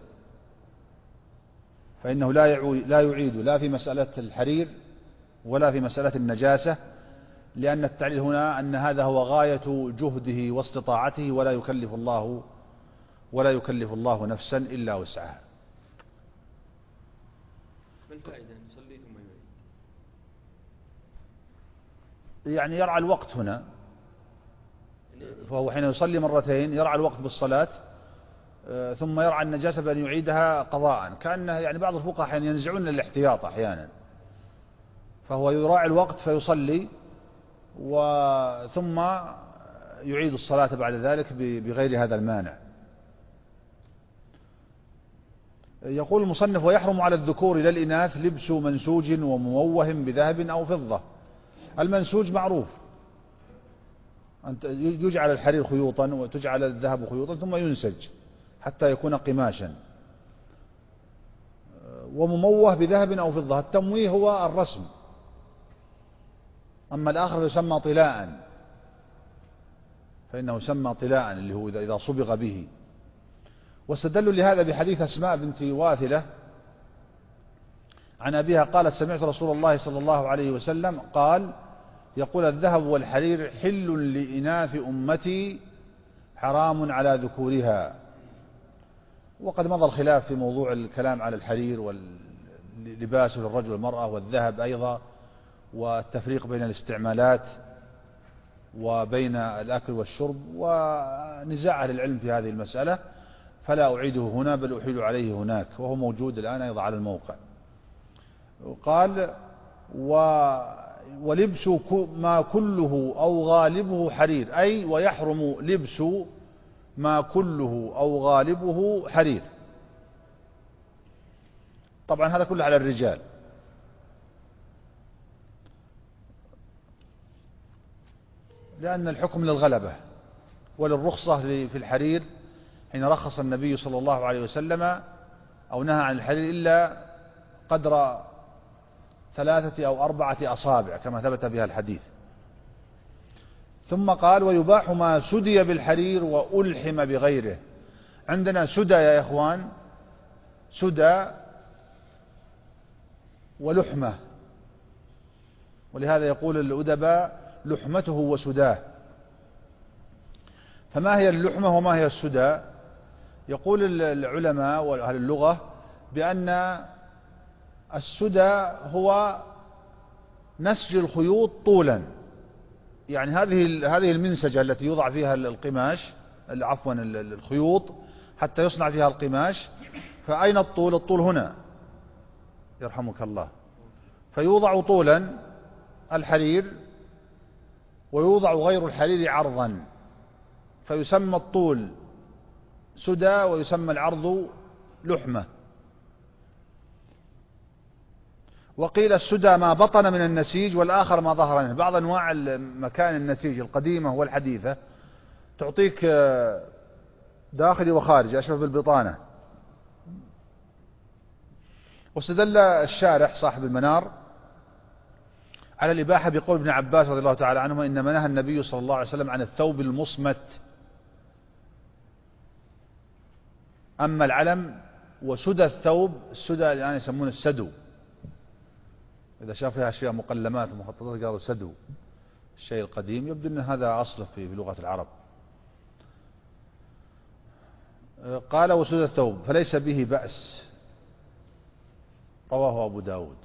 فإنه لا لا يعيد لا في مسألة الحرير ولا في مسألة النجاسة، لأن التعليل هنا أن هذا هو غاية جهده واستطاعته، ولا يكلف الله ولا يكلف الله نفسا إلا وسعها. ما الفائدة يصلي ثم يعيد؟ يعني يرعى الوقت هنا، فهو حين يصلي مرتين يرعى الوقت بالصلاة، ثم يرعى النجاسة بأن يعيدها قضاء، كأنه يعني بعض الفقهاء أحيانا ينزعون الاحتياط أحيانا، فهو يراعي الوقت فيصلي وثم يعيد الصلاة بعد ذلك بغير هذا المانع. يقول المصنف ويحرم على الذكور لا الإناث لبس منسوج ومموه بذهب أو فضة. المنسوج معروف، يجعل الحرير خيوطا وتجعل الذهب خيوطا ثم ينسج حتى يكون قماشا، ومموه بذهب أو فضة. التمويه هو الرسم، أما الآخر يسمى طلاء، فإنه يسمى طلاء اللي هو إذا صبغ به. واستدلوا لهذا بحديث أسماء بنت واثلة عن أبيها قالت سمعت رسول الله صلى الله عليه وسلم قال يقول الذهب والحرير حل لإناث أمتي حرام على ذكورها. وقد مضى الخلاف في موضوع الكلام على الحرير واللباس للرجل والمرأة، والذهب أيضا، والتفريق بين الاستعمالات وبين الأكل والشرب، ونزاع أهل العلم في هذه المسألة، فلا أعيده هنا بل أحيل عليه هناك، وهو موجود الآن أيضا على الموقع. قال و ولبس ما كله أو غالبه حرير، أي ويحرم لبس ما كله أو غالبه حرير. طبعا هذا كله على الرجال. لأن الحكم للغلبة وللرخصة في الحرير حين رخص النبي صلى الله عليه وسلم أو نهى عن الحرير إلا قدر ثلاثة أو أربعة أصابع كما ثبت بها الحديث. ثم قال ويباح ما سدي بالحرير وألحم بغيره. عندنا سدى يا إخوان، سدى ولحمة، ولهذا يقول الأدباء لحمته وسداه. فما هي اللحمة وما هي السدى؟ يقول العلماء وأهل اللغة بأن السدى هو نسج الخيوط طولا، يعني هذه هذه المنسجة التي يوضع فيها القماش، عفوا الخيوط حتى يصنع فيها القماش، فأين الطول؟ الطول هنا يرحمك الله، فيوضع طولا الحرير ويوضع غير الحرير عرضا، فيسمى الطول سدى ويسمى العرض لحمة. وقيل السدى ما بطن من النسيج والآخر ما ظهر منه. بعض أنواع مكان النسيج القديمة والحديثة تعطيك داخلي وخارجي أشبه بالبطانة. واستدل الشارح صاحب المنار على الإباحة بقول ابن عباس رضي الله تعالى عنهما إنما نهى النبي صلى الله عليه وسلم عن الثوب المصمت. أما العلم وسدى الثوب، السدى الآن يسمونه السدو، إذا شاف فيها أشياء مقلمات ومخططات قالوا سدو، الشيء القديم، يبدو أن هذا أصله في لغة العرب. قال وسدى الثوب فليس به بأس، رواه أبو داود.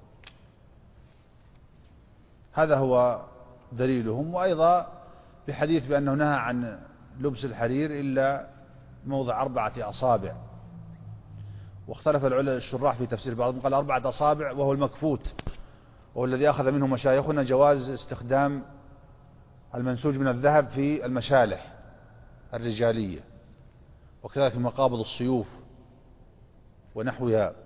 هذا هو دليلهم. وأيضا بحديث بأنه نهى عن لبس الحرير إلا موضع أربعة أصابع، واختلف العلماء الشراح في تفسير، بعضهم قال أربعة أصابع وهو المكفوت، وهو الذي أخذ منه مشايخنا جواز استخدام المنسوج من الذهب في المشالح الرجالية، وكذلك في مقابض السيوف ونحوها.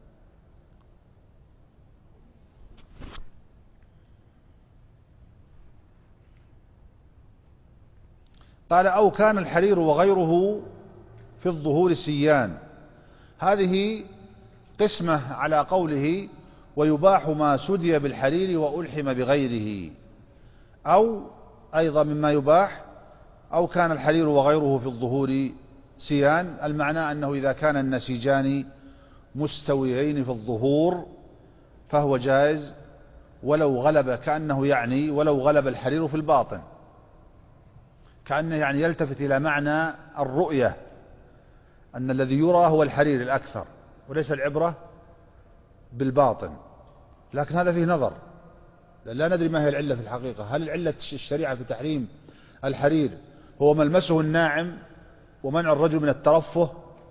قال أو كان الحرير وغيره في الظهور سيان. هذه قسمة على قوله ويباح ما سدي بالحرير وألحم بغيره، أو أيضا مما يباح أو كان الحرير وغيره في الظهور سيان، المعنى أنه إذا كان النسيجان مستويين في الظهور فهو جائز، ولو غلب، كأنه يعني ولو غلب الحرير في الباطن، كأنه يعني يلتفت إلى معنى الرؤية أن الذي يرى هو الحرير الأكثر وليس العبرة بالباطن. لكن هذا فيه نظر، لا ندري ما هي العلة في الحقيقة. هل العلة الشريعة في تحريم الحرير هو ملمسه الناعم ومنع الرجل من الترفه،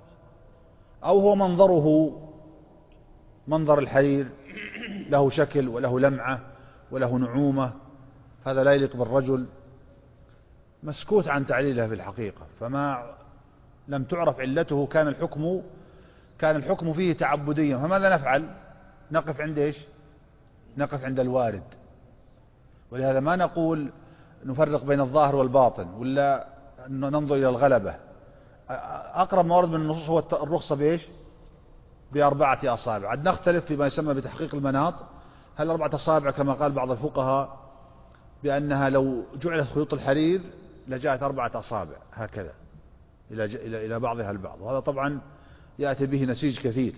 أو هو منظره منظر الحرير له شكل وله لمعة وله نعومة، هذا لا يليق بالرجل؟ مسكوت عن تعليلها في الحقيقة، فما لم تعرف علته كان الحكم كان الحكم فيه تعبديا. فماذا نفعل؟ نقف عند ايش؟ نقف عند الوارد. ولهذا ما نقول نفرق بين الظاهر والباطن ولا ننظر إلى الغلبة. أقرب ما ورد من النصوص هو الرخصة بإيش؟ بأربعة أصابع. عاد نختلف فيما يسمى بتحقيق المناط، هل أربعة أصابع كما قال بعض الفقهاء بأنها لو جعلت خيوط الحرير لجاءت أربعة أصابع هكذا إلى إلى بعضها البعض، وهذا طبعا يأتي به نسيج كثير.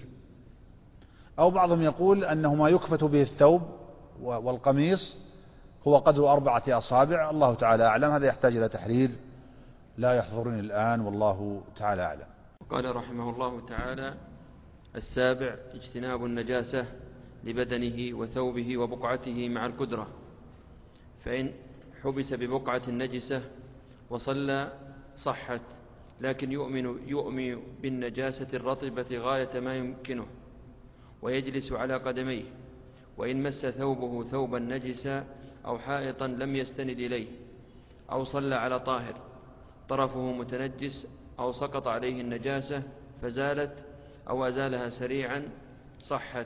أو بعضهم يقول أنه ما يكفت به الثوب والقميص هو قدر أربعة أصابع، الله تعالى أعلم. هذا يحتاج إلى تحرير لا يحضرني الآن، والله تعالى أعلم. قال رحمه الله تعالى: السابع اجتناب النجاسة لبدنه وثوبه وبقعته مع القدرة، فإن حبس ببقعة النجسة وصلى صحت، لكن يؤمن يؤمن بالنجاسة الرطبة غاية ما يمكنه ويجلس على قدميه، وإن مس ثوبه ثوبا نجسا أو حائطا لم يستند إليه، أو صلى على طاهر طرفه متنجس أو سقط عليه النجاسة فزالت أو أزالها سريعا صحت،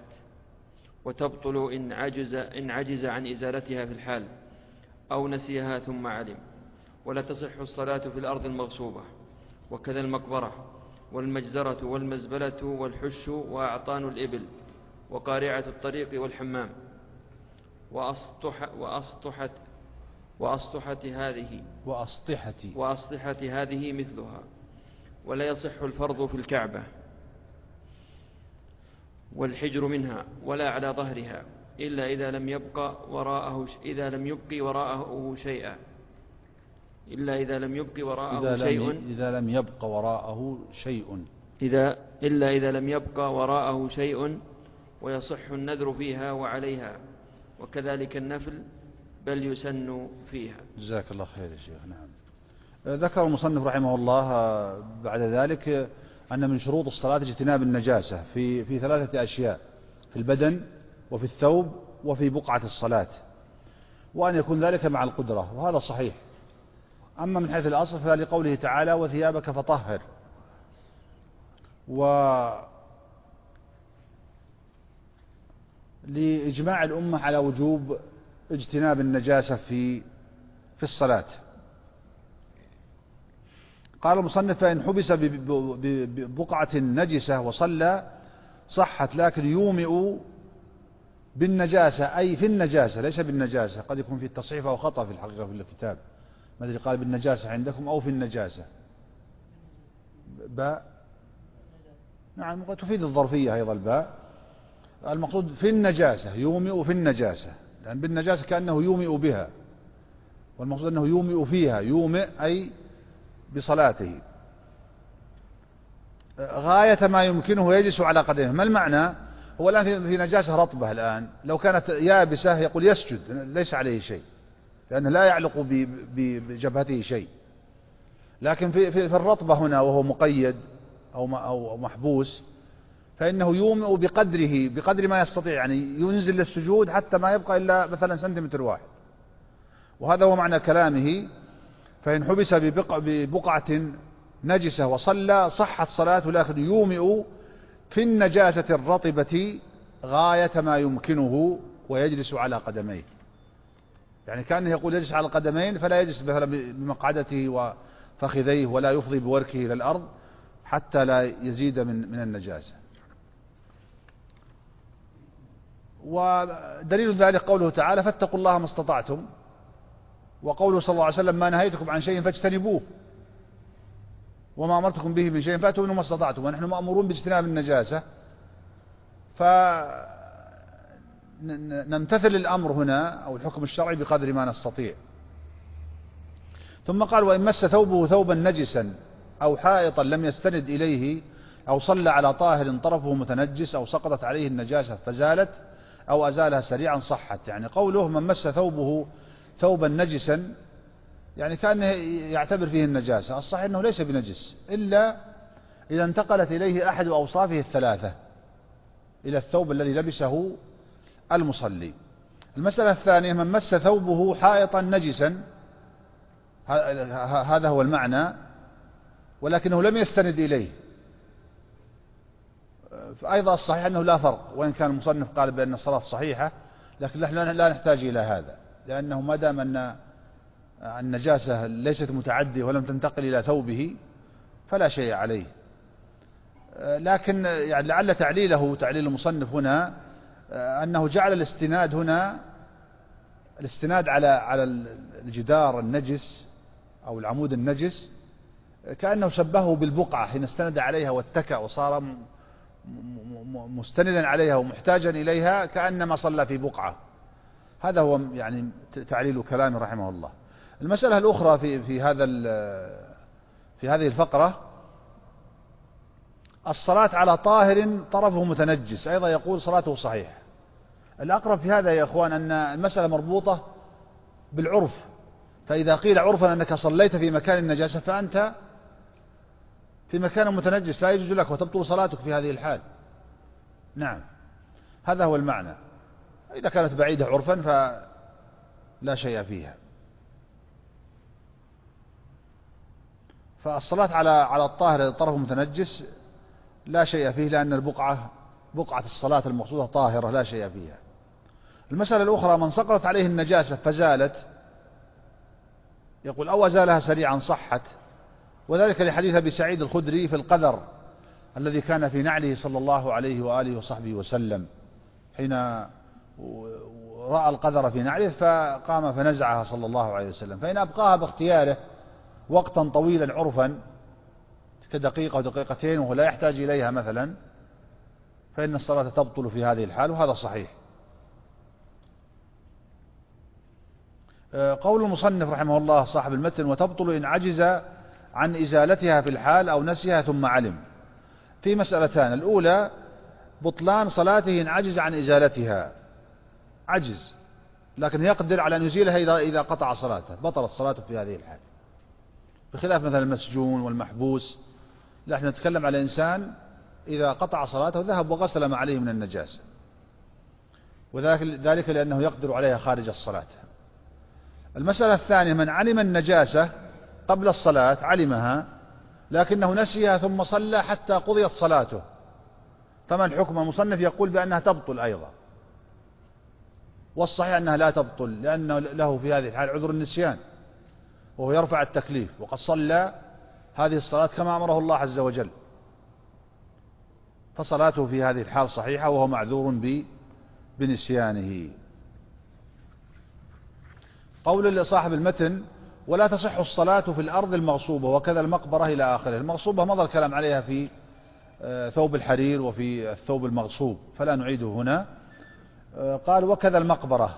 وتبطل إن عجز, إن عجز عن إزالتها في الحال أو نسيها ثم علم. ولا تصح الصلاة في الأرض المغصوبة، وكذا المقبرة والمجزرة والمزبلة والحش وأعطان الإبل وقارعة الطريق والحمام وأسطح وأسطحت وأسطحة هذه وأسطحة وأسطحة هذه مثلها. ولا يصح الفرض في الكعبة والحجر منها ولا على ظهرها إلا إذا لم يبق وراءه إذا لم يبق وراءه شيئا إلا إذا لم يبق وراءه إذا شيء لم إذا لم يبق وراءه شيء إذا إلا إذا لم يبق وراءه شيء ويصح النذر فيها وعليها، وكذلك النفل بل يسن فيها. جزاك الله خير يا شيخ. نعم. ذكر المصنف رحمه الله بعد ذلك أن من شروط الصلاة اجتناب النجاسة في في ثلاثة أشياء: في البدن وفي الثوب وفي بقعة الصلاة، وأن يكون ذلك مع القدرة، وهذا صحيح. أما من حيث الأصل فلقوله تعالى وثيابك فطهر، و لإجماع الأمة على وجوب اجتناب النجاسة في في الصلاة. قال المصنف فإن حبس ببقعة نجسة وصلى صحت، لكن يومئ بالنجاسة أي في النجاسة ليس بالنجاسة، قد يكون في التصحيف أو خطأ في الحقيقة في الكتاب، ما أدري قال بالنجاسة عندكم أو في النجاسة. باء نعم قد تفيد الظرفية أيضا الباء، المقصود في النجاسة، يومئ في النجاسة، لأن بالنجاسة كأنه يومئ بها، والمقصود أنه يومئ فيها، يومئ أي بصلاته غاية ما يمكنه يجلس على قدمه. ما المعنى؟ هو الآن في نجاسة رطبة، الآن لو كانت يابسة يقول يسجد ليس عليه شيء لأنه لا يعلق بجبهته شيء، لكن في, في, في الرطبة هنا وهو مقيد أو, أو محبوس فإنه يومئ بقدره بقدر ما يستطيع، يعني ينزل للسجود حتى ما يبقى إلا مثلا سنتيمتر واحد، وهذا هو معنى كلامه. فإن حبس ببقع ببقعة نجسة وصلى صحت صلاته، لكن يومئ في النجاسة الرطبة غاية ما يمكنه ويجلس على قدميه، يعني كأنه يقول يجلس على القدمين، فلا يجلس مثلا بمقعدته وفخذيه ولا يفضي بوركه إلى الأرض حتى لا يزيد من من النجاسة. ودليل ذلك قوله تعالى فاتقوا الله ما استطعتم، وقوله صلى الله عليه وسلم ما نهيتكم عن شيء فاجتنبوه وما أمرتكم به من شيء فأتوا منه ما استطعتم، ونحن مأمورون باجتناب النجاسة، فنمتثل الأمر هنا أو الحكم الشرعي بقدر ما نستطيع. ثم قال وإن مس ثوبه ثوبا نجسا أو حائطا لم يستند إليه أو صلى على طاهر طرفه متنجس أو سقطت عليه النجاسة فزالت أو أزالها سريعا صحت. يعني قوله من مس ثوبه ثوبا نجسا يعني كأنه يعتبر فيه النجاسة، الصحيح أنه ليس بنجس إلا إذا انتقلت إليه أحد أوصافه الثلاثة إلى الثوب الذي لبسه المصلي. المسألة الثانية من مس ثوبه حائطا نجسا، هذا هو المعنى، ولكنه لم يستند إليه، فأيضا الصحيح أنه لا فرق، وإن كان المصنف قال بأن الصلاة صحيحة، لكن نحن لا نحتاج إلى هذا، لأنه ما دام أن النجاسة ليست متعدية ولم تنتقل إلى ثوبه فلا شيء عليه. لكن يعني لعل تعليله تعليل المصنف هنا أنه جعل الاستناد هنا الاستناد على على الجدار النجس أو العمود النجس كأنه شبهه بالبقعة حين استند عليها واتكأ وصار مستندا عليها ومحتاجا إليها كأنما صلى في بقعة. هذا هو يعني تعليل كلامه رحمه الله. المسألة الأخرى في في هذا في هذه الفقرة الصلاة على طاهر طرفه متنجس، أيضا يقول صلاته صحيح. الأقرب في هذا يا إخوان أن المسألة مربوطة بالعرف، فإذا قيل عرفا أنك صليت في مكان النجاسة فأنت في مكان متنجس لا يجوز لك وتبطل صلاتك في هذه الحال. نعم هذا هو المعنى. إذا كانت بعيدة عرفا فلا شيء فيها. فالصلاة على على الطاهر طرفه متنجس لا شيء فيه، لأن البقعة بقعة الصلاة المقصودة طاهرة لا شيء فيها. المسألة الأخرى من سقطت عليه النجاسة فزالت، يقول أو أزالها سريعا صحت، وذلك لحديث أبي سعيد الخدري في القذر الذي كان في نعله صلى الله عليه وآله وصحبه وسلم، حين رأى القذر في نعله فقام فنزعها صلى الله عليه وسلم. فإن أبقاها باختياره وقتا طويلا عرفا كدقيقة ودقيقتين وهو لا يحتاج إليها مثلا، فإن الصلاة تبطل في هذه الحال، وهذا صحيح. قول المصنف رحمه الله صاحب المتن: وتبطل إن عجز عن إزالتها في الحال أو نسيها ثم علم. في مسألتان: الأولى بطلان صلاته إن عجز عن إزالتها، عجز لكن يقدر على أن يزيلها إذا إذا قطع صلاته، بطلت صلاته في هذه الحال، بخلاف مثلا المسجون والمحبوس. لا، احنا نتكلم على إنسان إذا قطع صلاته ذهب وغسل ما عليه من النجاسة، وذلك لأنه يقدر عليها خارج الصلاة. المسألة الثانية: من علم النجاسة قبل الصلاة، علمها لكنه نسيها ثم صلى حتى قضيت صلاته، فما الحكم؟ المصنف يقول بأنها تبطل أيضا، والصحيح أنها لا تبطل، لأن له في هذه الحال عذر النسيان وهو يرفع التكليف، وقد صلى هذه الصلاة كما أمره الله عز وجل، فصلاته في هذه الحال صحيحة وهو معذور بنسيانه. قول لصاحب المتن: ولا تصح الصلاة في الأرض المغصوبة وكذا المقبرة إلى آخره. المغصوبة مضى الكلام عليها في ثوب الحرير وفي الثوب المغصوب، فلا نعيده هنا. قال: وكذا المقبرة.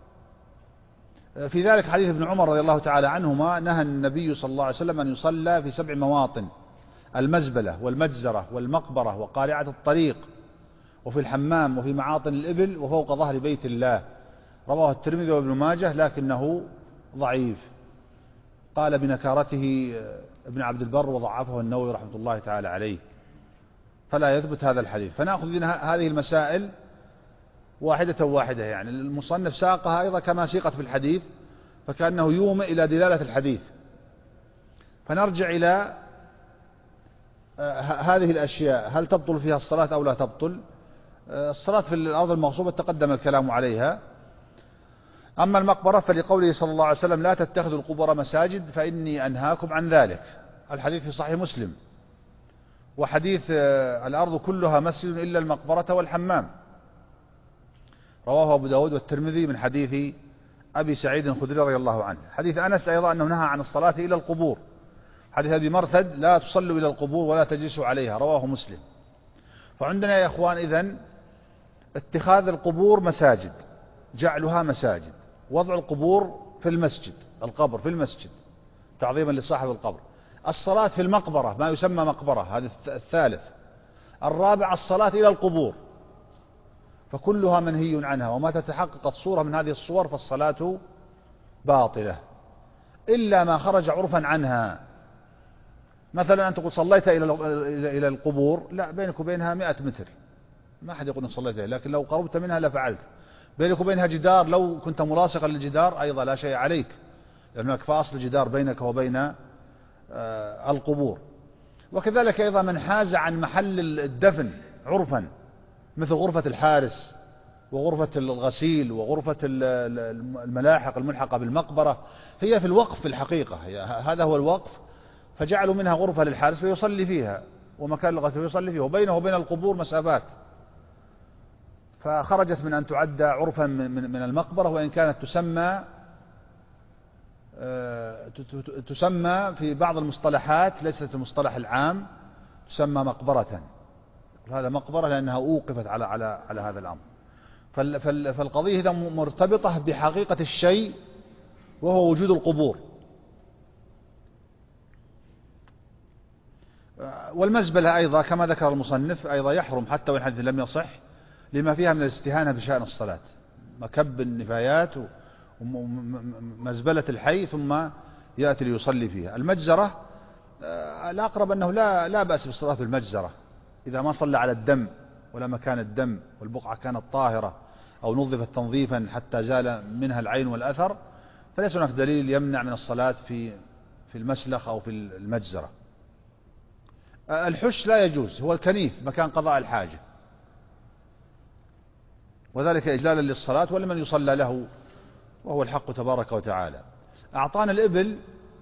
في ذلك حديث ابن عمر رضي الله تعالى عنهما: نهى النبي صلى الله عليه وسلم أن يصلى في سبع مواطن: المزبلة والمجزرة والمقبرة وقارعة الطريق وفي الحمام وفي معاطن الإبل وفوق ظهر بيت الله. رواه الترمذي وابن ماجه لكنه ضعيف. قال بنكارته ابن عبد البر وضعفه النووي رحمة الله تعالى عليه، فلا يثبت هذا الحديث. فنأخذ من هذه المسائل واحدة واحدة، يعني المصنف ساقها أيضا كما سيقت في الحديث، فكأنه يومئ إلى دلالة الحديث. فنرجع إلى هذه الأشياء: هل تبطل فيها الصلاة أو لا تبطل؟ الصلاة في الأرض المغصوبة تقدم الكلام عليها. أما المقبرة فلقوله صلى الله عليه وسلم: لا تتخذوا القبور مساجد فإني أنهاكم عن ذلك. الحديث في صحيح مسلم. وحديث الأرض كلها مسجد إلا المقبرة والحمام رواه أبو داود والترمذي من حديث أبي سعيد الخدري رضي الله عنه. حديث أنس أيضا أنه نهى عن الصلاة إلى القبور. حديث أبي مرثد: لا تصلوا إلى القبور ولا تجلسوا عليها، رواه مسلم. فعندنا يا إخوان إذن اتخاذ القبور مساجد، جعلها مساجد، وضع القبور في المسجد، القبر في المسجد تعظيما لصاحب القبر. الصلاة في المقبرة ما يسمى مقبرة، هذا الثالث. الرابع: الصلاة إلى القبور، فكلها منهي عنها، وما تتحققت صورة من هذه الصور فالصلاة باطلة إلا ما خرج عرفا عنها. مثلا أن تقول صليت إلى إلى القبور، لا، بينك وبينها مئة متر، ما أحد يقول أنك صليت إليه، لكن لو قربت منها لفعلت. بينك وبينها جدار، لو كنت ملاصقا للجدار أيضا لا شيء عليك، لأن هناك فاصل جدار بينك وبين القبور. وكذلك أيضا من حاز عن محل الدفن عرفا، مثل غرفة الحارس وغرفة الغسيل وغرفة الملاحق الملحقة بالمقبرة، هي في الوقف في الحقيقة، هذا هو الوقف، فجعلوا منها غرفة للحارس فيصلي فيها، ومكان الغسيل فيصلي فيه، وبينه وبين القبور مسافات، فخرجت من أن تعد عرفا من المقبرة، وإن كانت تسمى تسمى في بعض المصطلحات، ليست المصطلح العام، تسمى مقبرة. هذا مقبرة لأنها أوقفت على على على هذا الأمر. فالقضية إذا مرتبطة بحقيقة الشيء وهو وجود القبور. والمزبلة أيضا كما ذكر المصنف أيضا يحرم حتى وإن حديث لم يصح، لما فيها من الاستهانة بشأن الصلاة، مكب النفايات ومزبلة الحي ثم يأتي ليصلي فيها. المجزرة الأقرب أنه لا لا بأس بالصلاة بالمجزرة إذا ما صلى على الدم ولا مكان الدم والبقعة كانت طاهرة أو نظفت تنظيفا حتى زال منها العين والأثر، فليس هناك دليل يمنع من الصلاة في في المسلخ أو في المجزرة. الحش لا يجوز، هو الكنيف مكان قضاء الحاجة، وذلك إجلالا للصلاة ولمن يصلى له وهو الحق تبارك وتعالى. أعطانا الإبل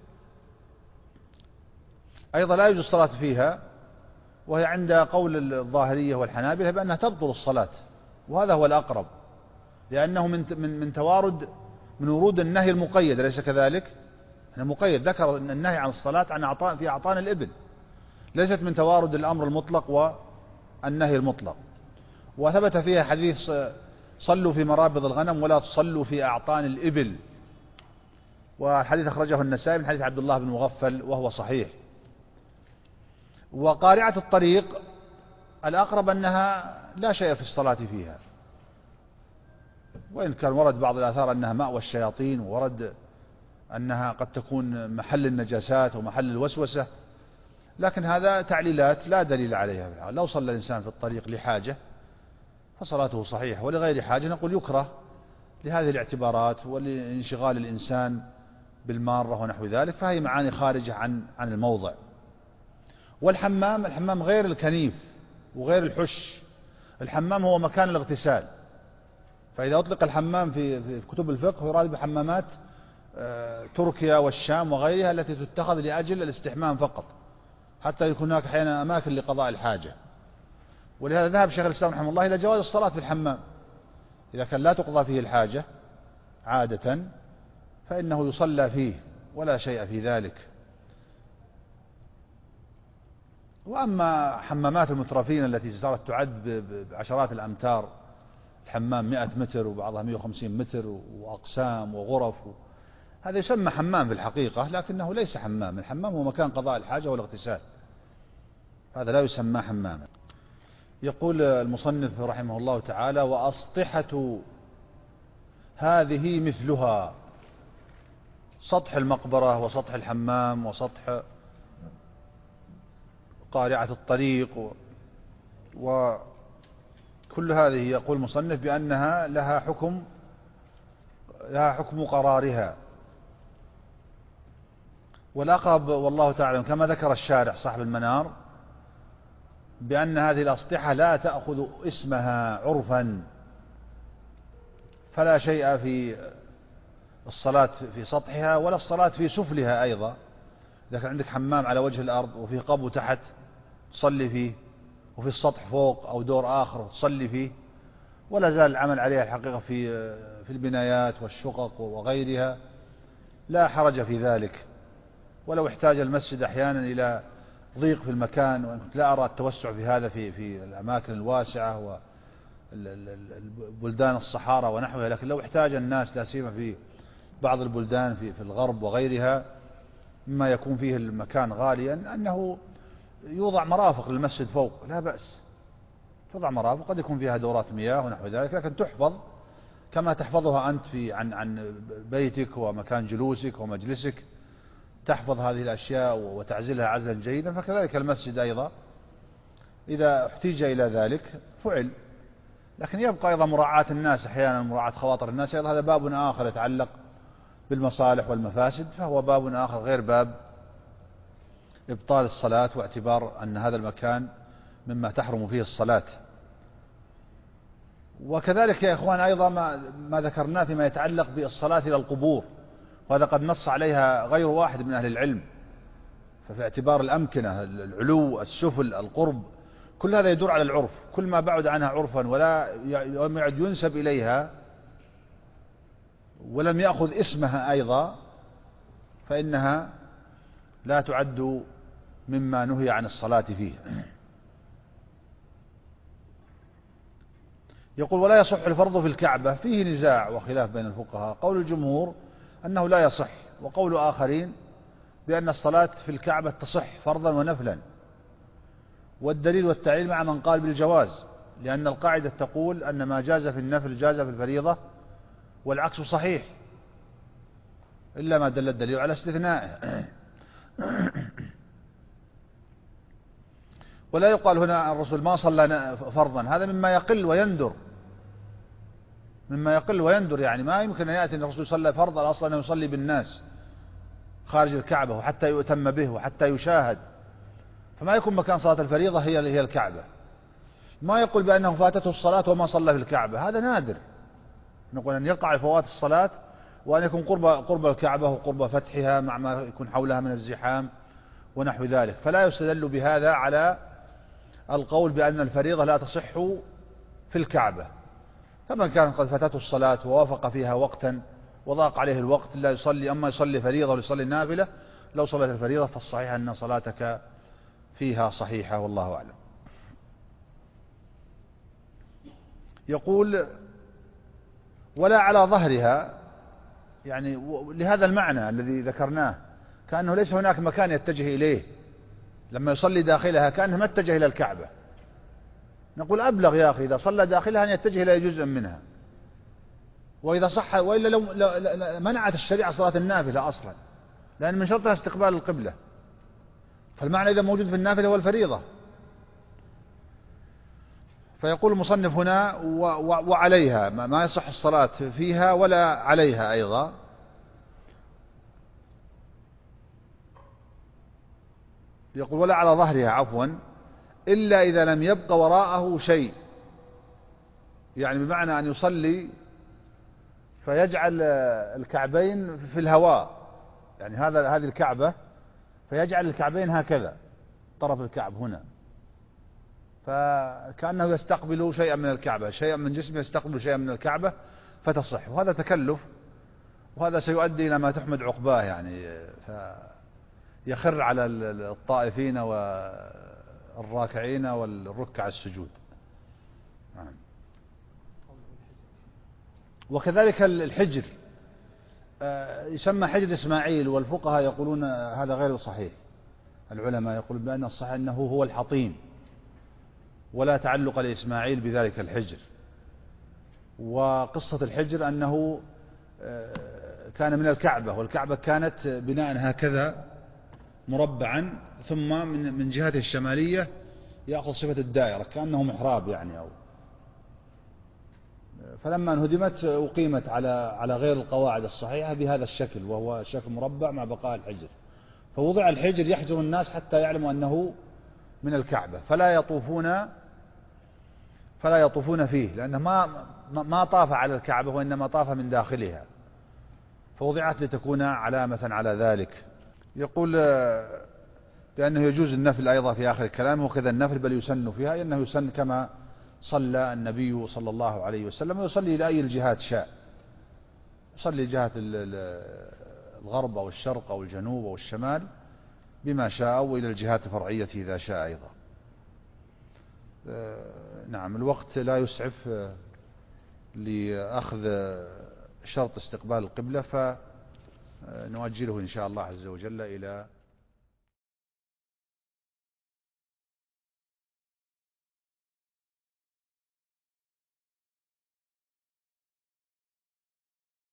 أيضا لا يجوز الصلاة فيها، وهي عند قول الظاهرية والحنابلة بأنها تبطل الصلاة، وهذا هو الأقرب، لأنه من من من توارد من ورود النهي المقيد، أليس كذلك؟ المقيد ذكر أن النهي عن الصلاة عن أعطاء في أعطان الإبل، ليست من توارد الأمر المطلق والنهي المطلق. وثبت فيها حديث صلوا في مرابض الغنم ولا تصلوا في أعطان الإبل، والحديث أخرجه النسائي من حديث عبد الله بن مغفل وهو صحيح. وقارعة الطريق الأقرب أنها لا شيء في الصلاة فيها، وإن كان ورد بعض الآثار أنها مأوى الشياطين، وورد أنها قد تكون محل النجاسات ومحل الوسوسة، لكن هذا تعليلات لا دليل عليها. لو صلى الإنسان في الطريق لحاجة فصلاته صحيحة، ولغير حاجة نقول يكره لهذه الاعتبارات ولانشغال الإنسان بالمارة ونحو ذلك، فهي معاني خارجة عن عن الموضع. والحمام، الحمام غير الكنيف وغير الحش، الحمام هو مكان الاغتسال. فإذا أطلق الحمام في في كتب الفقه يراد بحمامات تركيا والشام وغيرها التي تتخذ لأجل الاستحمام فقط، حتى يكون هناك أحيانا أماكن لقضاء الحاجة. ولهذا ذهب شيخ الإسلام رحمه الله إلى جواز الصلاة في الحمام إذا كان لا تقضى فيه الحاجة عادة، فإنه يصلى فيه ولا شيء في ذلك. وأما حمامات المترفين التي صارت تعد بعشرات الأمتار، الحمام مئة متر وبعضها مئة وخمسين متر وأقسام وغرف، هذا يسمى حمام في الحقيقة، لكنه ليس حمام. الحمام هو مكان قضاء الحاجة والاغتسال، هذا لا يسمى حماما. يقول المصنف رحمه الله تعالى: وأسطحة هذه مثلها، سطح المقبرة وسطح الحمام وسطح قارعة الطريق وكل هذه، يقول المصنف بأنها لها حكم لها حكم قرارها. والأقرب والله تعالى كما ذكر الشارع صاحب المنار بأن هذه الأسطحة لا تأخذ اسمها عرفا، فلا شيء في الصلاة في سطحها ولا الصلاة في سفلها أيضا. إذا كان عندك حمام على وجه الأرض وفي قبو تحت تصلي فيه، وفي السطح فوق أو دور آخر تصلي فيه، ولا زال العمل عليها الحقيقة في في البنايات والشقق وغيرها، لا حرج في ذلك. ولو احتاج المسجد أحيانا إلى ضيق في المكان، وأنا لا أرى التوسع في هذا في في الأماكن الواسعة والبلدان الصحارى ونحوها، لكن لو احتاج الناس لا سيما في بعض البلدان في في الغرب وغيرها مما يكون فيه المكان غاليا، أنه يوضع مرافق للمسجد فوق، لا بأس توضع مرافق قد يكون فيها دورات مياه ونحو ذلك، لكن تحفظ كما تحفظها أنت في عن عن بيتك ومكان جلوسك ومجلسك، تحفظ هذه الأشياء وتعزلها عزلا جيدا، فكذلك المسجد أيضا إذا احتيج إلى ذلك فعل. لكن يبقى أيضا مراعاة الناس، أحيانا مراعاة خواطر الناس أيضا، هذا باب آخر يتعلق بالمصالح والمفاسد، فهو باب آخر غير باب إبطال الصلاة واعتبار أن هذا المكان مما تحرم فيه الصلاة. وكذلك يا إخوان أيضا ما, ما ذكرناه فيما يتعلق بالصلاة إلى القبور، وهذا قد نص عليها غير واحد من أهل العلم، ففي اعتبار الأمكنة، العلو، السفل، القرب، كل هذا يدور على العرف. كل ما بعد عنها عرفا ولا يعد ينسب إليها ولم يأخذ اسمها أيضا فإنها لا تعد مما نهي عن الصلاة فيه. يقول: ولا يصح الفرض في الكعبة. فيه نزاع وخلاف بين الفقهاء، قول الجمهور أنه لا يصح، وقول آخرين بأن الصلاة في الكعبة تصح فرضا ونفلا. والدليل والتعليل مع من قال بالجواز، لأن القاعدة تقول أن ما جاز في النفل جاز في الفريضة، والعكس صحيح إلا ما دل الدليل على استثنائه. ولا يقال هنا الرسول ما صلى فرضا، هذا مما يقل ويندر، مما يقل ويندر، يعني ما يمكن أن يأتي أن الرسول صلى فرضا أصلا أنه يصلي بالناس خارج الكعبة وحتى يؤتم به وحتى يشاهد، فما يكون مكان صلاة الفريضة هي هي الكعبة. ما يقول بأنه فاتته الصلاة وما صلى في الكعبة، هذا نادر. نقول أن يقع فوات الصلاة وأن يكون قرب قرب الكعبة وقرب فتحها مع ما يكون حولها من الزحام ونحو ذلك، فلا يستدل بهذا على القول بأن الفريضة لا تصح في الكعبة. فمن كان قد فاتته الصلاة ووافق فيها وقتا وضاق عليه الوقت لا يصلي، أما يصلي فريضة ويصلي النافلة، لو صليت الفريضة فالصحيح أن صلاتك فيها صحيحة، والله أعلم. يقول ولا على ظهرها، يعني لهذا المعنى الذي ذكرناه، كأنه ليس هناك مكان يتجه إليه لما يصلي داخلها، كأنه ما اتجه إلى الكعبة. نقول أبلغ يا أخي إذا صلى داخلها أن يتجه إلى جزء منها، وإذا صح، وإلا لو منعت الشريعة صلاة النافلة أصلا، لأن من شرطها استقبال القبلة، فالمعنى إذا موجود في النافلة هو الفريضة. فيقول المصنف هنا وعليها، ما يصح الصلاة فيها ولا عليها أيضا. يقول ولا على ظهرها عفوا إلا إذا لم يبق وراءه شيء، يعني بمعنى أن يصلي فيجعل الكعبين في الهواء، يعني هذا هذه الكعبة فيجعل الكعبين هكذا، طرف الكعب هنا، فكأنه يستقبل شيئا من الكعبة، شيئا من جسمه يستقبل شيئا من الكعبة فتصح. وهذا تكلف، وهذا سيؤدي إلى ما تحمد عقباه، يعني يخر على الطائفين والراكعين والركع السجود. وكذلك الحجر يسمى حجر إسماعيل، والفقهاء يقولون هذا غير صحيح. العلماء يقولون بأن الصحيح أنه هو الحطيم، ولا تعلق لإسماعيل بذلك الحجر. وقصة الحجر أنه كان من الكعبة، والكعبة كانت بناء هكذا مربعا، ثم من من جهته الشمالية يأخذ صفة الدائرة كأنه محراب يعني، أو فلما انهدمت أقيمت على على غير القواعد الصحيحة بهذا الشكل، وهو شكل مربع مع بقاء الحجر. فوضع الحجر يحجر الناس حتى يعلموا أنه من الكعبة، فلا يطوفون فلا يطوفون فيه، لأنه ما ما طاف على الكعبة، وإنما طاف من داخلها، فوضعت لتكون علامة على ذلك. يقول بأنه يجوز النفل أيضا في آخر كلامه، وكذا النفل بل يسن فيها، إنه يسن كما صلى النبي صلى الله عليه وسلم، ويصلي إلى أي الجهات شاء، يصلي جهة الغرب أو الشرق أو الجنوب أو الشمال بما شاء، وإلى الجهات الفرعية إذا شاء أيضا. نعم، الوقت لا يسعف لأخذ شرط استقبال القبلة، فنؤجله إن شاء الله عز وجل إلى